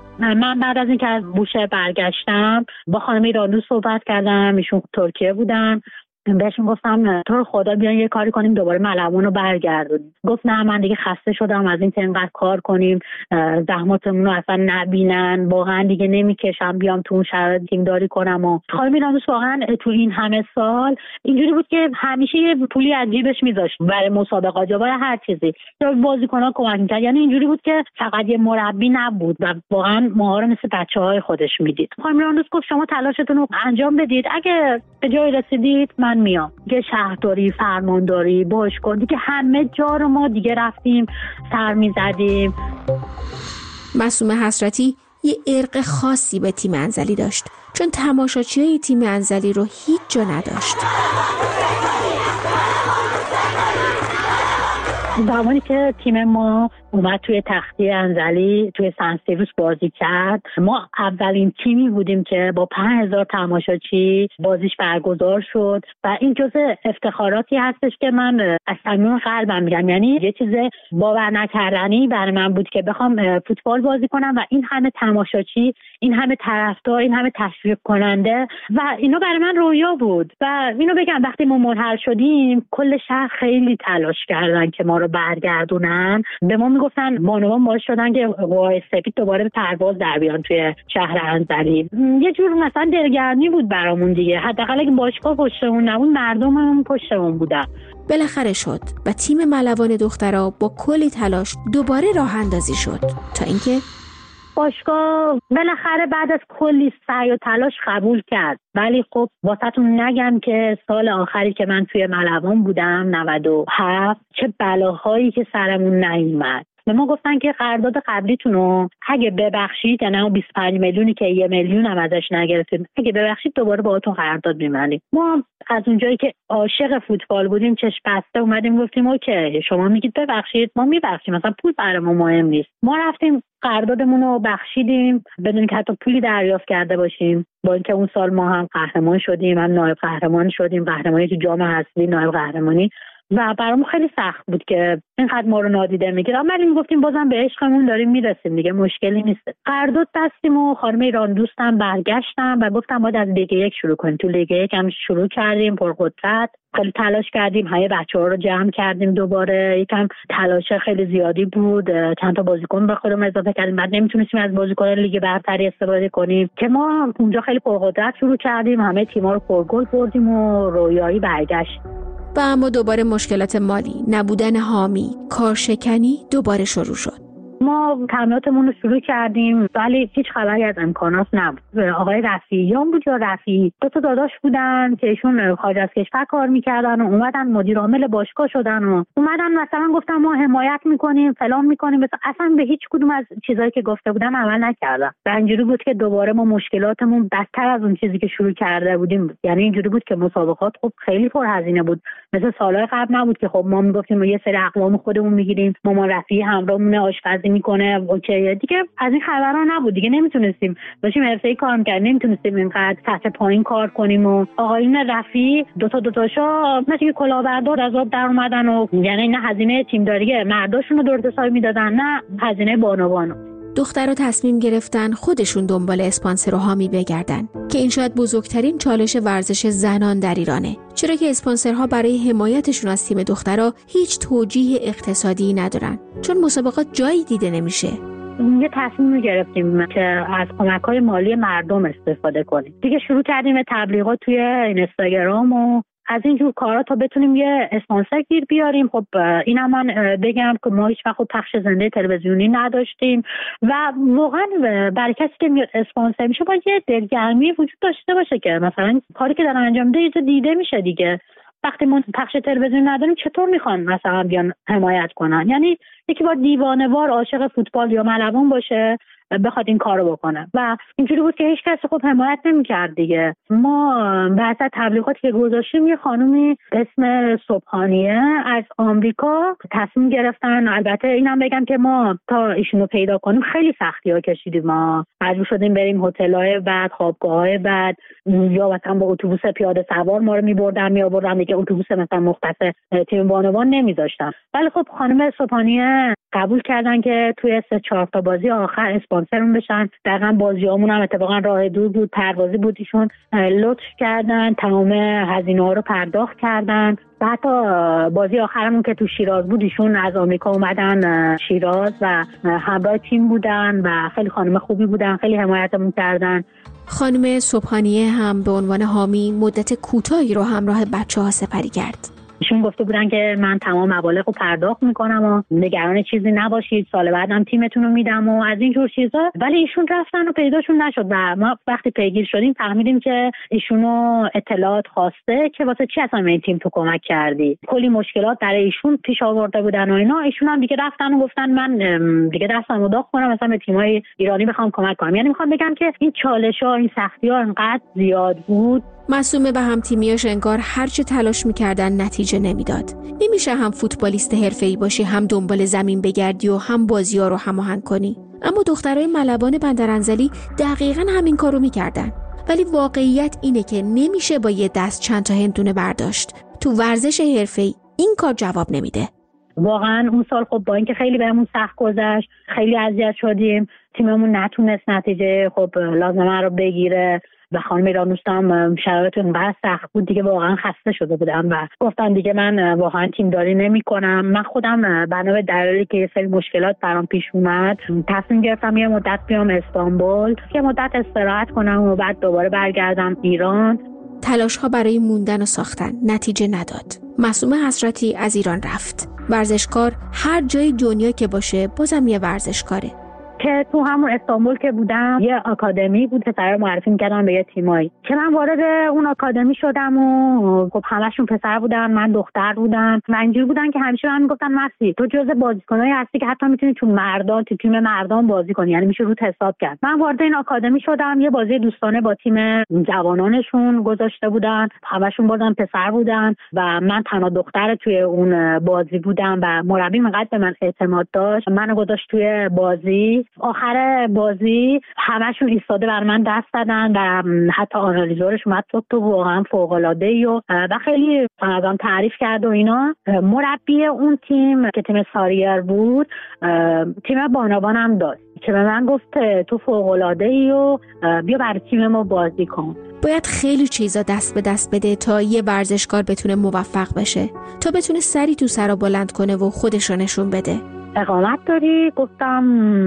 من بعد از اینکه از بوشهر برگشتم با خانم ایراندوست صحبت کردم، ایشون ترکیه بودن، بهشون گفتم تو رو خدا بیان یه کاری کنیم دوباره ملوان رو برگردونیم. گفت نه من دیگه خسته شدم از این تنقدر کار کنیم، زحماتمون رو اصلا نبینن، واقعا دیگه نمیکشم بیام تو اون شرایط تیم داری کنم. و خانم ایراندوست واقعا تو این همه سال اینجوری بود که همیشه یه پولی از جیبش میذاشت برای مسابقات یا برای هر چیزی، یا بازیکن‌ها کمک می‌کرد. یعنی اینجوری بود که فقط یه مربی نبود و واقعا ما رو مثل بچه‌های خودش میدید. خانم ایراندوست گفت شما تلاشتون رو انجام بدید، اگه به جای رسیدید من میام. دیگه شهرداری، فرمانداری، باشگاه، دیگه همه جا رو ما دیگه رفتیم سر میزدیم. معصومه حسرتی یه ارق خاصی به تیم انزلی داشت، چون تماشاچیای تیم انزلی رو هیچ جا نداشت. زمانی که تیم ما اومد توی تختی انزلی توی سن سیروس بازی کرد، ما اولین تیمی بودیم که با پنج هزار تماشاچی بازیش برگزار شد و این جزء افتخاراتی هستش که من از صمیم قلبم میگم، یعنی یه چیز باور نکردنی برای من بود که بخوام فوتبال بازی کنم و این همه تماشاچی این همه طرفدار، این همه تشویق کننده و اینا برای من رویا بود. و اینو بگم وقتی ما منحل شدیم کل شهر خیلی تلاش کردن که ما رو برگردونن. به ما میگفتن بانوان باعث شدن که قوای سپید دوباره به پرواز در بیان توی شهر انزلی. یه جور مثلا دلگرمی بود برامون دیگه. حداقل اگه باشگاه پشتمون نبود مردممون پشتمون بودن. بالاخره شد و تیم ملوان دخترها با کلی تلاش دوباره راه اندازی شد تا اینکه باشگاه بالاخره بعد از کلی سعی و تلاش قبول کرد. ولی خب واسهتون نگم که سال آخری که من توی ملوان بودم نود و هفت چه بلاهایی که سرمون نیومد. به ما گفتن که قرارداد قبلیتون رو اگه ببخشید، یعنی بیست و پنج میلیونی که یه میلیون هم ازش نگرفتید، اگه ببخشید دوباره باهاتون قرارداد می‌بندیم. ما از اونجایی که عاشق فوتبال بودیم چشم بسته اومدیم گفتیم اوکی شما میگید ببخشید ما میبخشیم، مثلا پول برای ما مهم نیست. ما رفتیم قراردادمون رو بخشیدیم بدون که حتی پولی دریافت کرده باشیم. با اینکه اون سال ما هم قهرمان شدیم، هم نایب قهرمان شدیم، قهرمانی تو جام حذفی، نایب قهرمانی، و برامون خیلی سخت بود که اینقدر ما رو نادیده میگیرن. ولی میگفتیم بازم به عشقمون داریم میرسیم دیگه، مشکلی نیست. قرارداد بستیم و خانم ایران دوستم برگشتم و گفتم باید از لیگ یک شروع کنیم. تو لیگ یک هم شروع کردیم پرقدرت، خیلی تلاش کردیم، همه بچه‌ها رو جمع کردیم دوباره. یکم تلاش خیلی زیادی بود، چند تا بازیکن به خودمون اضافه کردیم. بعد نمیتونستیم از بازیکن لیگ برتری استفاده کنیم که ما اونجا خیلی پرقدرت شروع کردیم، همه تیم‌ها رو پرگل بردیم و رویایی برگشت. و اما دوباره مشکلات مالی، نبودن حامی، کارشکنی دوباره شروع شد. ما تمریناتمون رو شروع کردیم ولی هیچ خبری از امکانات نبود. آقای رفیعیان بود یا رفیعی، دو تا داداش بودن که ایشون خارج از کشور کار میکردن و اومدن مدیر عامل باشگاه شدن و اومدن مثلا گفتن ما حمایت میکنیم فلان میکنیم، اصلا به هیچ کدوم از چیزایی که گفته بودن عمل نکردن. و اینجوری بود که دوباره ما مشکلاتمون بدتر از اون چیزی که شروع کرده بودیم بود. یعنی اینجوری بود که مسابقات خب خیلی پرهزینه بود، مثل سالهای قبل نبود که خب ما میگفتیم یه سری اقوام خودمون میگیریم، مامان رفیعی همراهمون آشپزی میکنه، اوکی دیگه. از این خبرها نبود دیگه، نمیتونستیم داشتیم حرفه‌ای کار می‌کردیم، نمیتونستیم اینقدر سطح پایین کار کنیم. و آقایون رفیعی دو تا دو تاشا مثل که کلاهبردار از آب در اومدن و یعنی نه هزینه تیم‌داری مرداشون رو درست حسابی میدادن نه هزینه بانوانو. دخترها تصمیم گرفتن خودشون دنبال اسپانسر و حامی بگردن که این شاید بزرگترین چالش ورزش زنان در ایرانه، چرا که اسپانسرها برای حمایتشون از تیم دخترها هیچ توجیه اقتصادی ندارن، چون مسابقات جایی دیده نمیشه. یه تصمیم گرفتیم که از کمک‌های مالی مردم استفاده کنیم. دیگه شروع کردیم به تبلیغات توی اینستاگرام و از اینجور کارا تا بتونیم یه اسپانسر گیر بیاریم. خب اینم من بگم که ما هیچ وقت پخش زنده تلویزیونی نداشتیم و واقعا برای کسی که میاد اسپانسر میشه باید یه دلگرمی وجود داشته باشه که مثلا کاری که دارن انجام میده یه دیده میشه دیگه. وقتی ما پخش تلویزیون نداریم چطور میخوان مثلا بیان حمایت کنن؟ یعنی یکی با دیوانه‌وار عاشق فوتبال یا ملوان باشه بخواد این کارو بکنه و اینجوری بود که هیچ کسی خب حمایت نمی‌کرد دیگه. ما بعد از تبلیغاتی که گذاشتیم یه خانومی اسم صبحانیه از آمریکا تصمیم گرفتن. البته اینم بگم که ما تا ایشونو پیدا کنیم خیلی سختی‌ها کشیدیم، ما مجبور شدیم بریم هتل‌های بعد، خوابگاه‌های بعد، یا مثلا با اتوبوس پیاده سوار ما رو می‌بردن می‌آوردن دیگه، اتوبوس مثلا مختص تیم بانوان نمی‌ذاشتن. ولی خب خانم صبحانیه قبول کردن که توی سه چهار تا بازی آخر اسپانسرمون بشن. دقیقاً بازیامون هم اتفاقا راه دور بود، پروازی بود، ایشون لطف کردن تمام هزینه‌ها رو پرداخت کردن. بعد تا بازی آخرمون که تو شیراز بود ایشون از آمریکا اومدن شیراز و همراه تیم بودن و خیلی خانم خوبی بودن، خیلی حمایتمون کردن. خانم صبحانیه هم به عنوان حامی مدت کوتاهی رو همراه بچه‌ها سپری کرد. ایشون گفته بودن که من تمام مبالغ رو پرداخت میکنم و نگران چیزی نباشید، سال بعدم تیمتون رو میدم و از این جور چیزا. ولی ایشون رفتن و پیداشون نشد و ما وقتی پیگیر شدیم فهمیدیم که ایشونو اطلاعات خواسته که واسه چی اصلا این تیم تو کمک کردی. کلی مشکلات برای ایشون پیش آورده بودن و اینا. ایشون هم دیگه رفتن و گفتن من دیگه دستم رو داغ کنم مثلا به تیم‌های ایرانی بخوام کمک کنم. یعنی میخوام بگم که این چالش‌ها، این سختی‌ها انقدر زیاد بود. معصومه به هم تیمیاش انگار هرچه تلاش میکردن نتیجه نمیداد. نمیشه هم فوتبالیست حرفه‌ای باشی، هم دنبال زمین بگردی و هم بازی‌ها رو هماهنگ کنی. اما دخترای ملوان بندرانزلی دقیقاً همین کارو میکردن. ولی واقعیت اینه که نمیشه با یه دست چند تا هندونه برداشت. تو ورزش حرفه‌ای این کار جواب نمیده. واقعا اون سال خب با اینکه خیلی بهمون سخت گذشت، خیلی اذیت شدیم، تیممون نتونست نتیجه خب لازمه رو بگیره و خانم ایرانوس هم شرایط اونقدر سخت بود دیگه واقعا خسته شده بودم و گفتم دیگه من واقعا تیمداری نمی‌کنم. من خودم بنا به دلایلی که یه سری مشکلات برام پیش اومد تصمیم گرفتم یه مدت بیام استانبول، یه مدت استراحت کنم و بعد دوباره برگردم ایران. تلاش‌ها برای موندن و ساختن نتیجه نداد. معصومه حسرتی از ایران رفت. ورزشکار هر جای دنیا که باشه بازم یه ورزشکاره. که تو همون استانبول که بودم یه آکادمی بود که پسر معرفی می‌کردن به یه تیمایی که من وارد اون آکادمی شدم و خب همشون پسر بودن، من دختر بودم و اینجوری بودن که همیشه من میگفتن مسی تو جزء بازیکنایی هستی که حتی میتونی تو مردان تو تیم مردان بازی کنی، یعنی میشه روت حساب کرد. من وارد این آکادمی شدم، یه بازی دوستانه با تیم جوانانشون گذاشته بودن، همشون بازم پسر بودن و من تنها دختر توی اون بازی بودم و مربی انقدر به من اعتماد داشت منو گذاشت توی بازی. آخر بازی همشون ایستاده بر من دست دادن و حتی آنالیزورش اومد تو تو واقعا فوق‌العاده‌ای و و خیلی ازم تعریف کرد و اینا. مربی اون تیم که تیم ساریر بود تیم بانوان هم داشت که به من گفت تو فوق‌العاده‌ای و بیا برای تیم ما بازی کن. باید خیلی چیزا دست به دست بده تا یه ورزشکار بتونه موفق بشه، تا بتونه سری تو سرا بلند کنه و خودش رو نشون بده. اقامت داری؟ گفتم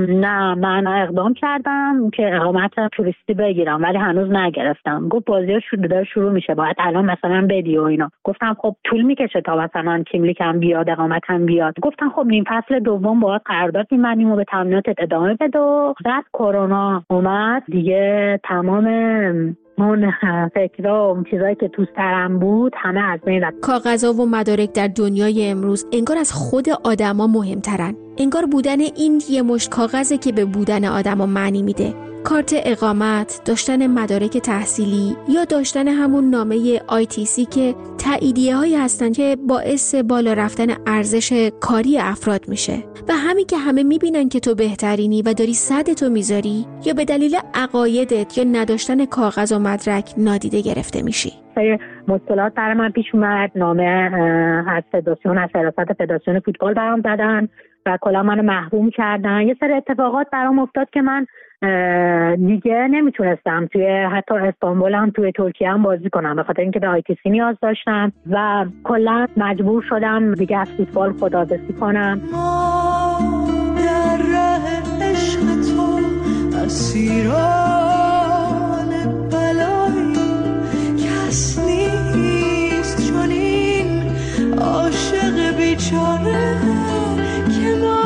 نه من اقدام کردم که اقامت توریستی بگیرم ولی هنوز نگرفتم. گفت بازی‌ها شروع داره شروع میشه باید الان مثلا بدی و اینا. گفتم خب طول میکشه تا مثلا تیم لیگم بیاد اقامتم بیاد. گفتم خب نیم فصل دوم باید قرارداد می‌بندیم و به تمریناتت ادامه بده. و بعد کرونا اومد دیگه تمام اون فکرها و اون چیزایی که تو سرم بود همه از بین رفت. کاغذها و مدارک در دنیای امروز انگار از خود آدما مهمترن. انگار بودن این یه مشت کاغذه که به بودن آدما معنی میده. کارت اقامت، داشتن مدارک تحصیلی یا داشتن همون نامه آی تی سی که تاییدیه هایی هستن که باعث بالا رفتن ارزش کاری افراد میشه. و همین که همه میبینن که تو بهترینی و داری صدتو میذاری یا به دلیل عقایدت یا نداشتن کاغذ و مدرک نادیده گرفته میشی. مشکلات برای من پیش اومد. نامه از فدراسیون از حراست فدراسیون فوتبال برام زدن و کلا منو محروم کردن. یه سری اتفاقات برام افتاد که من دیگه نمیتونستم توی حتی استانبول هم توی ترکیه هم بازی کنم به خاطر اینکه به آی تی سی نیاز داشتم و کلا مجبور شدم دیگه از فوتبال خداحافظی کنم. ما در راه عشق تو اسیران بلایی کس نیست چون این عاشق بیچاره که ما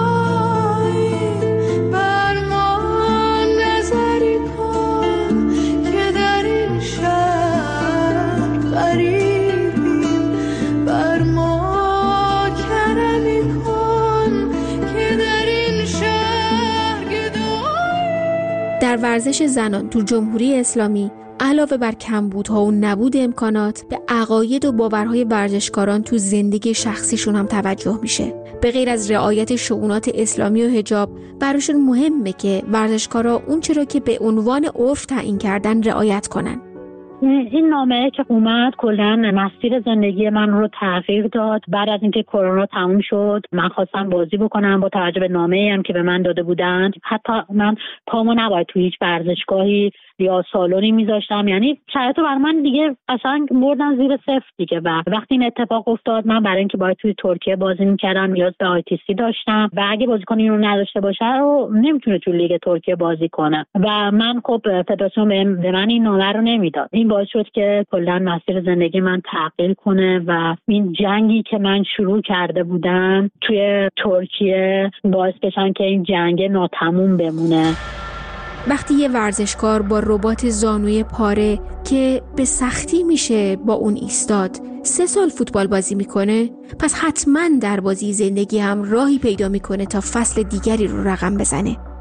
در ورزش زنان تو جمهوری اسلامی علاوه بر کمبودها و نبود امکانات به عقاید و باورهای ورزشکاران تو زندگی شخصیشون هم توجه میشه. به غیر از رعایت شؤونات اسلامی و حجاب براشون مهمه که ورزشکارا اون چرا که به عنوان عرف تعیین کردن رعایت کنن. این نامه که اومد کلاً مسیر زندگی من رو تغییر داد. بعد از اینکه کرونا تموم شد من خواستم بازی بکنم با توجه به نامه‌ای هم که به من داده بودند. حتی من پامو نباید تو هیچ ورزشگاهی یا سالونی میذاشتم، یعنی شرایطو برای من دیگه اصلا بردن زیر صفر دیگه. و وقتی این اتفاق افتاد من برای اینکه باید توی ترکیه بازی میکردم نیاز به آی تی سی داشتم و اگه بازیکن رو نداشته باشه رو نمیتونه توی لیگ ترکیه بازی کنه و من خب فدراسیون به من این نامه رو نمیداد. این باعث شد که کلا مسیر زندگی من تغییر کنه و این جنگی که من شروع کرده بودم توی ترکیه باعث بشن که این جنگ ناتموم بمونه. وقتی یه ورزشکار با رباط زانوی پاره که به سختی میشه با اون ایستاد سه سال فوتبال بازی میکنه، پس حتما در بازی زندگی هم راهی پیدا میکنه تا فصل دیگری رو رقم بزنه.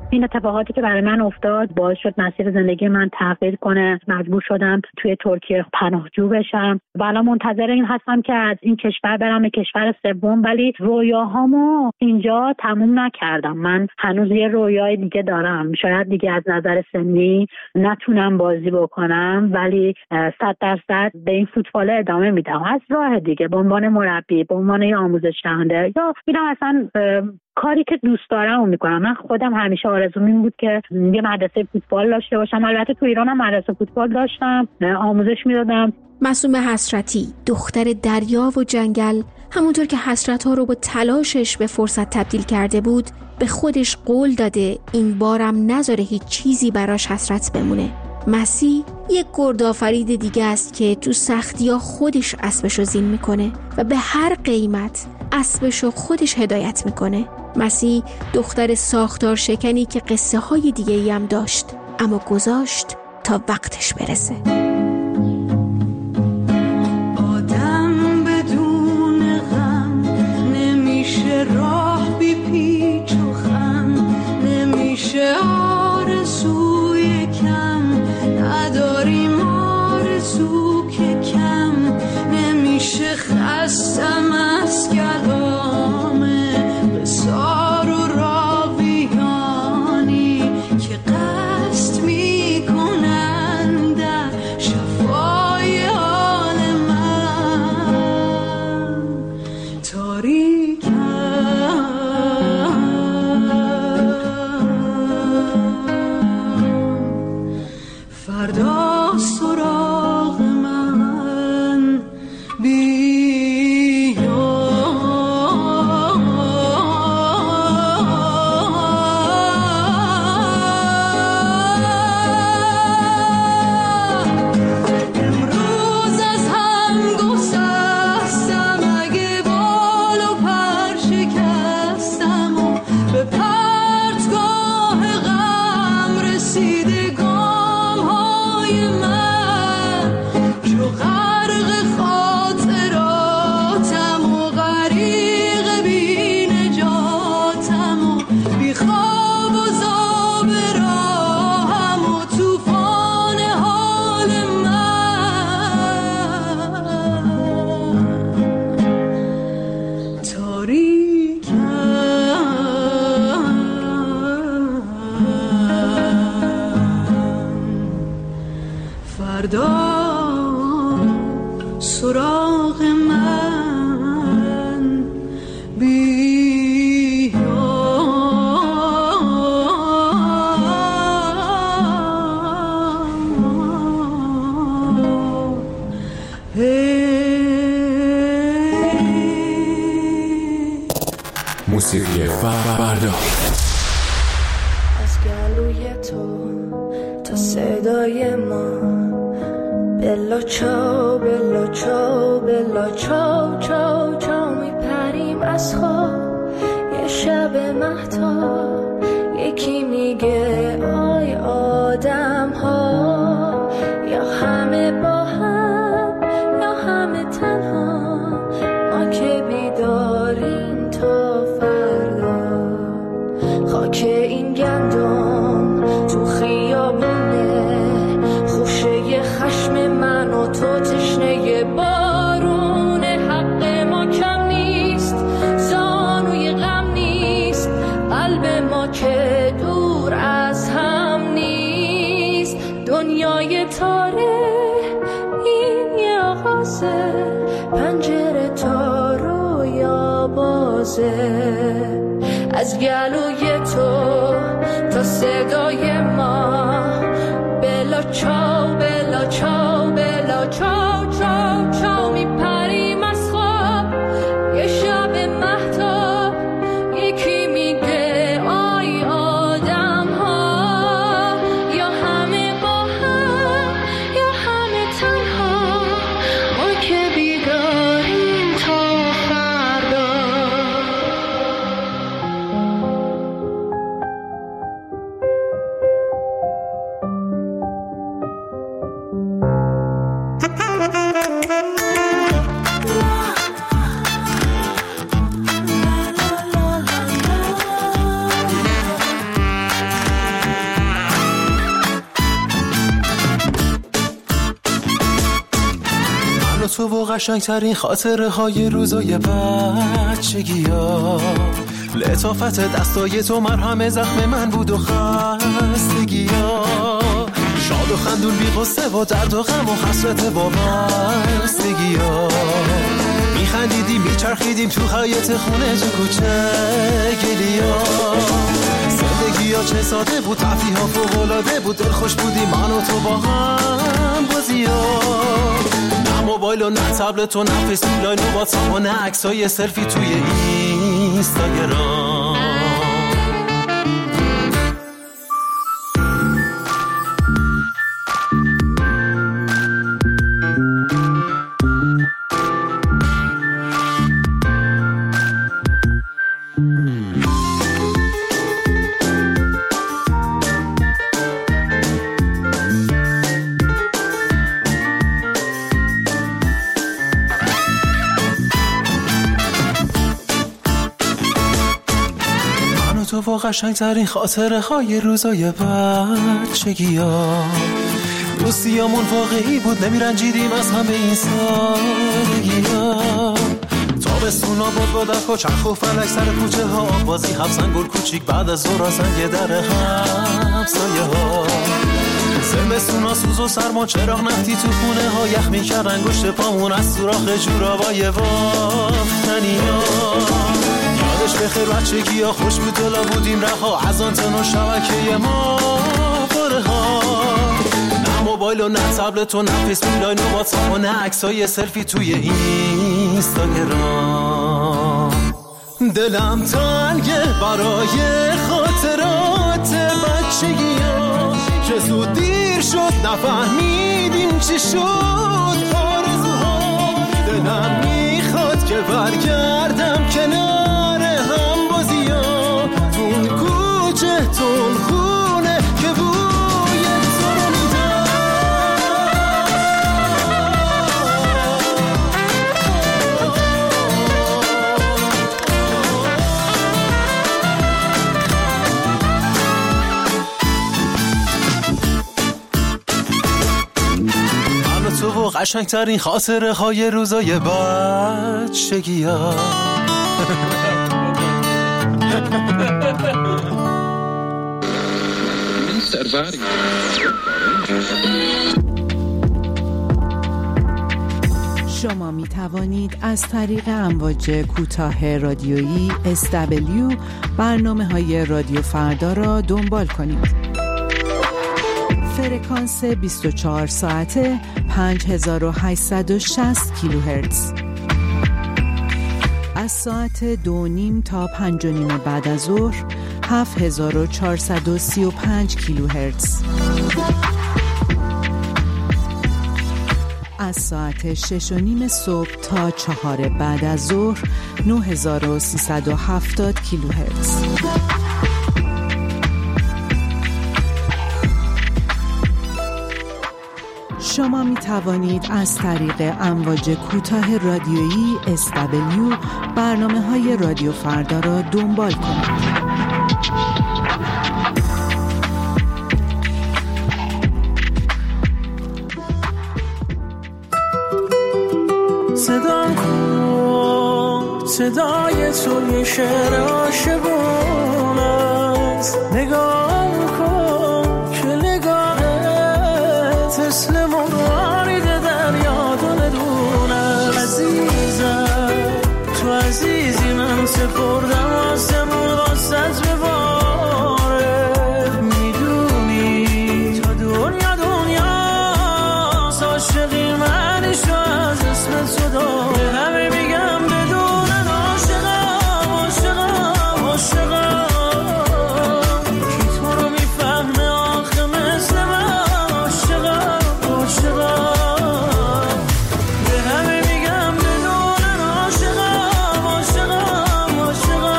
این اتفاقاتی که برای من افتاد باعث شد مسیر زندگی من تغییر کنه. مجبور شدم توی ترکیه پناهجو بشم و الان منتظر این هستم که از این کشور برم به کشور سوم، ولی رویاهامو اینجا تموم نکردم. من هنوز یه رویای دیگه دارم. شاید دیگه از نظر سنی نتونم بازی بکنم، ولی صد درصد به این فوتبال ادامه میدم از راه دیگه، به عنوان مربی، به عنوان یه آموزش دهنده، یا میرم اصلا کاری که دوست دارم رو میکنم. من خودم همیشه آرزوم این بود که یه مدرسه فوتبال داشته باشم. البته تو ایران هم مدرسه فوتبال داشتم، آموزش میدادم. معصومه حسرتی، دختر دریا و جنگل، همونطور که حسرت‌ها رو با تلاشش به فرصت تبدیل کرده بود، به خودش قول داده این بارم نذاره هیچ چیزی براش حسرت بمونه. مسیح یک گردآفرید دیگه است که تو سختی‌ها خودش اسبشو زین میکنه و به هر قیمت اسبشو خودش هدایت میکنه. مسیح دختر ساختار شکنی که قصه های دیگه ای هم داشت، اما گذاشت تا وقتش برسه. آدم بدون غم نمیشه، راه بی پیچ و خم نمیشه، آرزوی کم نداریم، آرزو که کم نمیشه، خستم از کلام قصار و راویانی که قصد میکنن در شفای حال من. تاریکم فردا سراغ من بیا. امروز از هم گسستم، اگه بال و پر شکستم و به پرتگاه غم رسیده گام های من، چو غرق خاطراتم و غریق بی نجاتم و بی خواب و زاب راهم و توفان حال من. تاریکم فردا سراغ من بیا. موسیقی فردا. از گلوی تو تا صدای ما، بلا چاو بلا چاو بلا چاو چاو چاو میپریم از خواب. یه شب مهتاب یکی میگه آی آدم ها، یا همه با هم یا همه تنها، ما که بیداریم تا فردا. خاک این گندم تو خیابونه، خوشه خشم من و تو تشنه بارونه. حق ما کم نیست، زانوی غم نیست، قلب ما که دور از هم نیست. دنیای تاره این یه آغازه، پنجره تا رویا بازه. از گلوی تو تا صدای ما، بلا چاو بلا چاو بلا چاو چاو چاو میپریم از خواب. یه شب مهتاب یکی میگه آی آدم ها، یا همه با هم یا همه تنها، ما که بیداریم تا فردا. و تو و قشنگترین خاطره های روزای بچگی ها، لطافت دستای تو مرهم زخم من بود و خستگی ها، شاد و خندون بی غصه و درد و غم و حسرت وابستگی ها، میخندیدیم میچرخیدیم تو حیاط خونه تو کوچه گلیا، زندگی ها چه ساده بود، تفریح ها فوق‌العاده بود، دل خوش بودیم من و تو با هم بازی ها، نه موبایل و نه تبلت و نه فیسبوک و واتساپ و نه عکسای سلفی توی اینستاگرام. تو با قشنگترین خاطره های روزای بچگی ها، دوستیامون واقعی بود، نمیرنجیدیم از همه این سادگی ها، تابستونا باد بادک و چرخ و فلک سر کوچه ها، بازی حفظن گل کوچیک بعد از ظهر سنگ در همسایه ها، زمستونا سوز و سرما چراغ نفتی تو خونه ها، یخ میکرد انگشت پامون از سوراخ جورابای بافتنی ها، یادش بخیر بچگی ها خوش بود دلا بودیم رها، از آنتن و شبکه ما باره ها، نه موبایل و نه تبلت و نه فیسبوک و نه واتساپ و نه عکسای سلفی توی اینستاگرام. دلم تنگه برای خاطرات بچگی ها که زود دیر شد نفهمیدیم چی شد آرزوها، دلم میخواد که برگردم کنار هم بازی ها، تون کوچه تون خونه که بوی تو رو میدم. من و تو و قشنگترین خاطره های روزای بچگی ها. شما می توانید از طریق امواج کوتاه رادیویی اس دبلیو برنامه های رادیو فردا را دنبال کنید. فرکانس بیست و چهار ساعته پنج هزار و هشتصد و شصت کیلوهرتز. از ساعت دو نیم تا پنج و نیم بعد از ظهر هفت هزار و چهارصد و سی و پنج کیلوهرتز. از ساعت شش و نیم صبح تا چهار بعد از ظهر نه هزار و سیصد و هفتاد کیلوهرتز. شما می توانید از طریق امواج کوتاه رادیویی اس دبلیو برنامه های رادیو فردا را دنبال کنید. صدام کن صدای تو یه شعر عاشقون است، نگاه کن که نگاهت مثل مرغ دریا دونه دونه. عزیزم تو عزیزی من سپردم آسمون واسط بباره، میدونی تا دنیا دنیا عاشقی منش از اسم تو داره، همه میگم بدون عاشقم عاشقم عاشقم، کی تو رو میفهمه آخه مثل من عاشقم عاشقم، به همه میگم بدون عاشقم عاشقم عاشقم.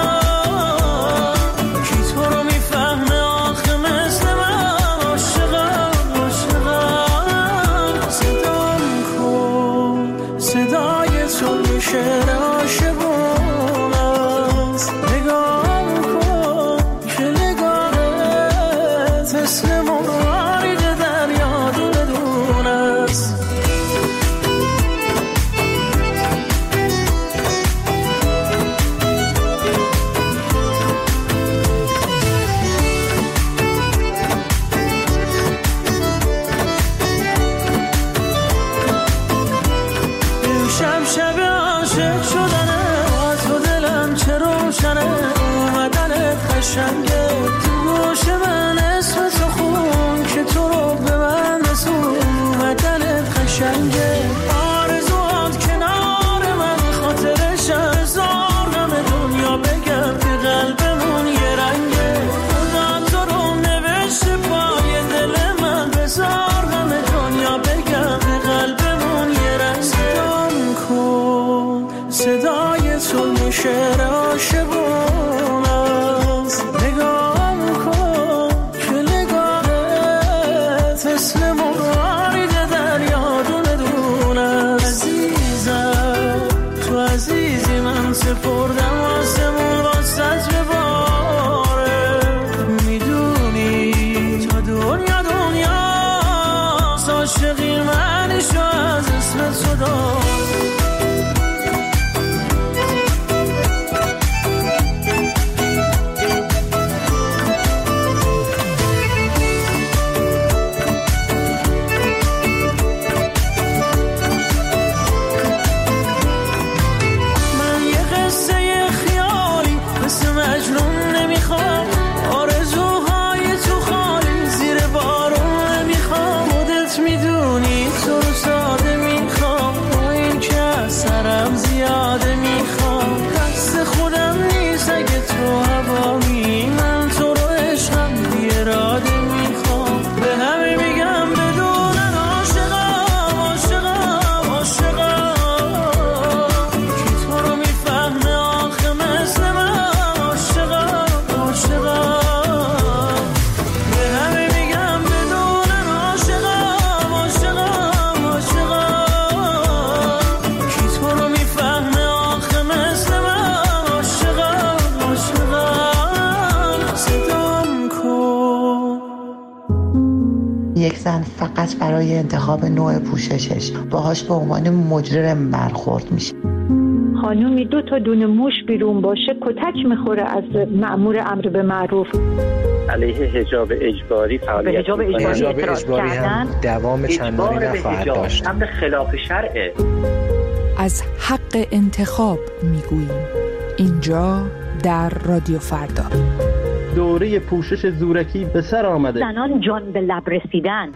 شب شب عاشق شدنه، از تو دلم چه روشنه، اومدنت قشنگه، تو گوش من اسم تو خون که تو رو به من رسون، اومدنت قشنگه، آرزوات کنار من خاطرش هزار غم دنیا بگم که قلبمون یه رنگه، خدا تو رو نوشته پای دل من بذار غم دنیا بگم که قلبمون یه رنگه، صدام کن صدای تو مشعر عاشقون است، نگام کن که نگاهت مثل موارد دریا دونه دونه، عزیزم تو عزیزی من سپردم آسمون واسط بباره، میدونی تا دنیا دنیا عاشقی منشو از اسم تو دار. یک زن فقط برای انتخاب نوع پوششش باهاش به عنوان مجرم برخورد میشه. خانومی دو تا دونه موش بیرون باشه کتک میخوره از مأمور امر به معروف. علیه حجاب اجباری فعالیت حجاب اجباری, حجاب اجباری هم دوام چندانی نخواهد داشت. امر خلاف شرعه. از حق انتخاب میگوییم اینجا در رادیو فردا. دوره پوشش زورکی به سر آمده. زنان جان به لب رسیدن.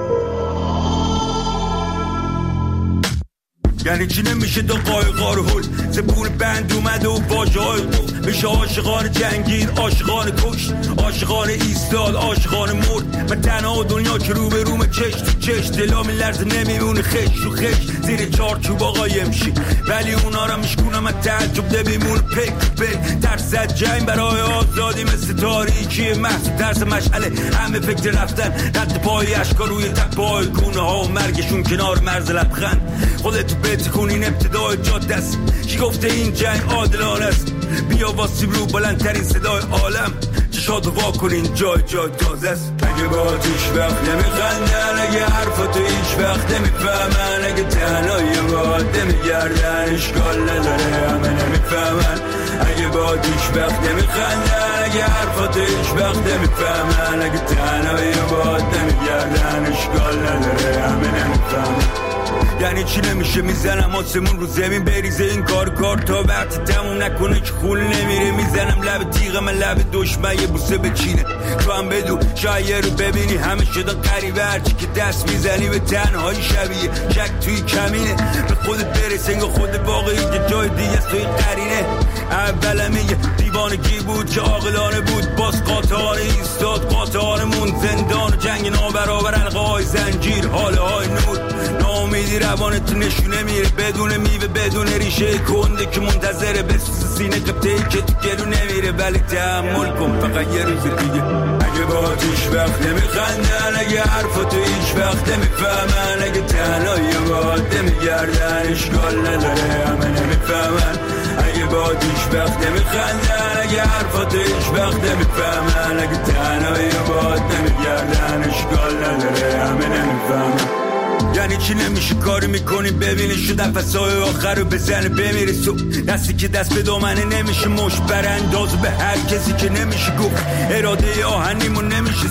یعنی چی نمیشه دو قایقار هل زبون بند اومده و باجه های دو میشه عاشقان جنگید عاشقان کشت عاشقان ایستاد عاشقان مرد من تنها دنیا که رو به روم چش تو چش دلا میلرزه نمیمونه خش رو خش زیر چارچوب آقا یمشی ولی اونا را میشکونم من تعجب نمیمونه پک پک ترسد جنگ برای آزادی مثل تاریکی محض ترس مشعله همه فکر رفتن رد پای اشکار روی تک پای گونه ها و مرگشون کنار مرز لبخند خودتو بتکونین ابتدای جاده است کی گفته این جنگ عادلانه است بیا واسیم رو بلندترین صدای عالم چشاتو وا کنین جای جای تازه است اگه با هیچ وقت نمیخندن اگه حرفاتو هیچ وقت نمیفهمن اگه تنهایی با نمیگردن اشکال نداره همه نمیفهمن اگه با هیچ وقت نمیخندن اگه حرفاتو هیچ وقت نمیفهمن اگه تنهایی با نمیگردن اشکال نداره همه نمیفهمن یعنی چی نمیشه میزنم آسمون رو زمین بریزه این کار کار تا وقتی تموم نکنه که خول نمیره میزنم لب تیغ من لب دشمن یه بوسه بچینه تو هم بدو شاید رو ببینی همه شده قریبه هرچی که دست میزنی به تنهایی شبیه شک توی کمینه به خودت برس انگاه خود باقی که جای دیگه توی قرینه اولم یه دیوانگی بود که عاقلانه بود باز قاطعانه ایستاد قاطعانمون زندان و جنگ نابرابر حلقه های زنجیر حاله های نور ناامیدی روانت نشونه میره بدون میوه بدون ریشه کنده که منتظره بسوز سینه قبطه‌ای که تو گلو نمیره ولی تحمل کن فقط یه روز دیگه اگه با هیچ وقت نمیخندن اگه حرفاتو هیچ وقت نمیفهمن اگه تنهایی با نمیگردن اشکال نداره همه نمیفهمن اگه با هیچ وقت نمیخندن اگه حرفاتو هیچ وقت نمیفهمن اگه تنهایی با نمیگردن اشکال نداره همه نمیفهمن یعنی چی نمیشه کاری میکنی ببینی شد نفسای آخر رو بزنه بمیره سو دستی که دست به دامنه نمیشه مش برانداز به هر کسی که نمیشه گفت اراده آهنیمون نمیشه سو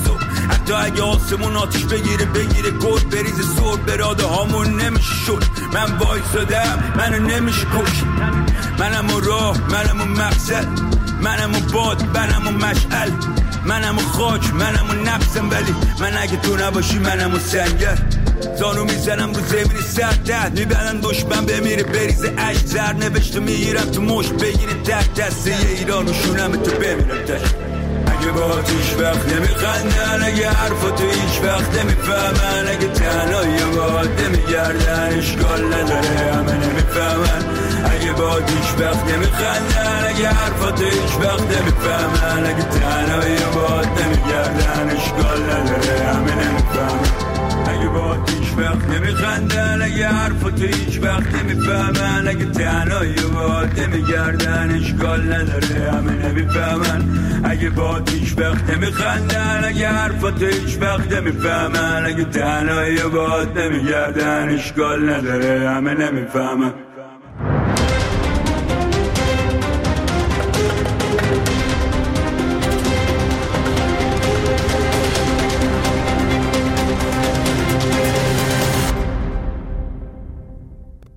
حتی اگه آسمون آتیش بگیره بگیره گل بریزه سر براده هامون نمیشه شد. من وایسادم منو نمیشه کش، منم و راه منم و مقصد، منم و باد منم و مشعل، منم و خاک منم و نفسم، ولی من اگه تو نباشی منم و سنگر. زانو میزنم رو زمین سر تحت میبرن دشمن بمیره بریزه عشق، زر نوشته میگیرم تو مشت بگیره تک دسته ایران و شونم تو بمیرم تشت. اگه با هیچ وقت نمیخندن، اگه حرفا تو هیچ وقت نمیفهمن، اگه تنهایی باید نمیگردن اشکال نداره همه نمیفهمن. اگه با هیچ وقت نمیخندن، اگه حرفا تو هیچ وقت نمیفهمن، اگه تنهایی باید نمیگردن اشکال نداره همه نمیفهمن. اگه با هیچ وقت نمیخندن، اگه حرفا تو هیچ وقت نمیفهمن، اگه تنهایی باید نمیگردن اشکال نداره همه نمیفهمن. اگه با هیچ وقت نمیخندن، اگه حرفا تو هیچ وقت نمیفهمن، اگه تنهایی باید نمیگردن اشکال نداره همه نمیفهمن.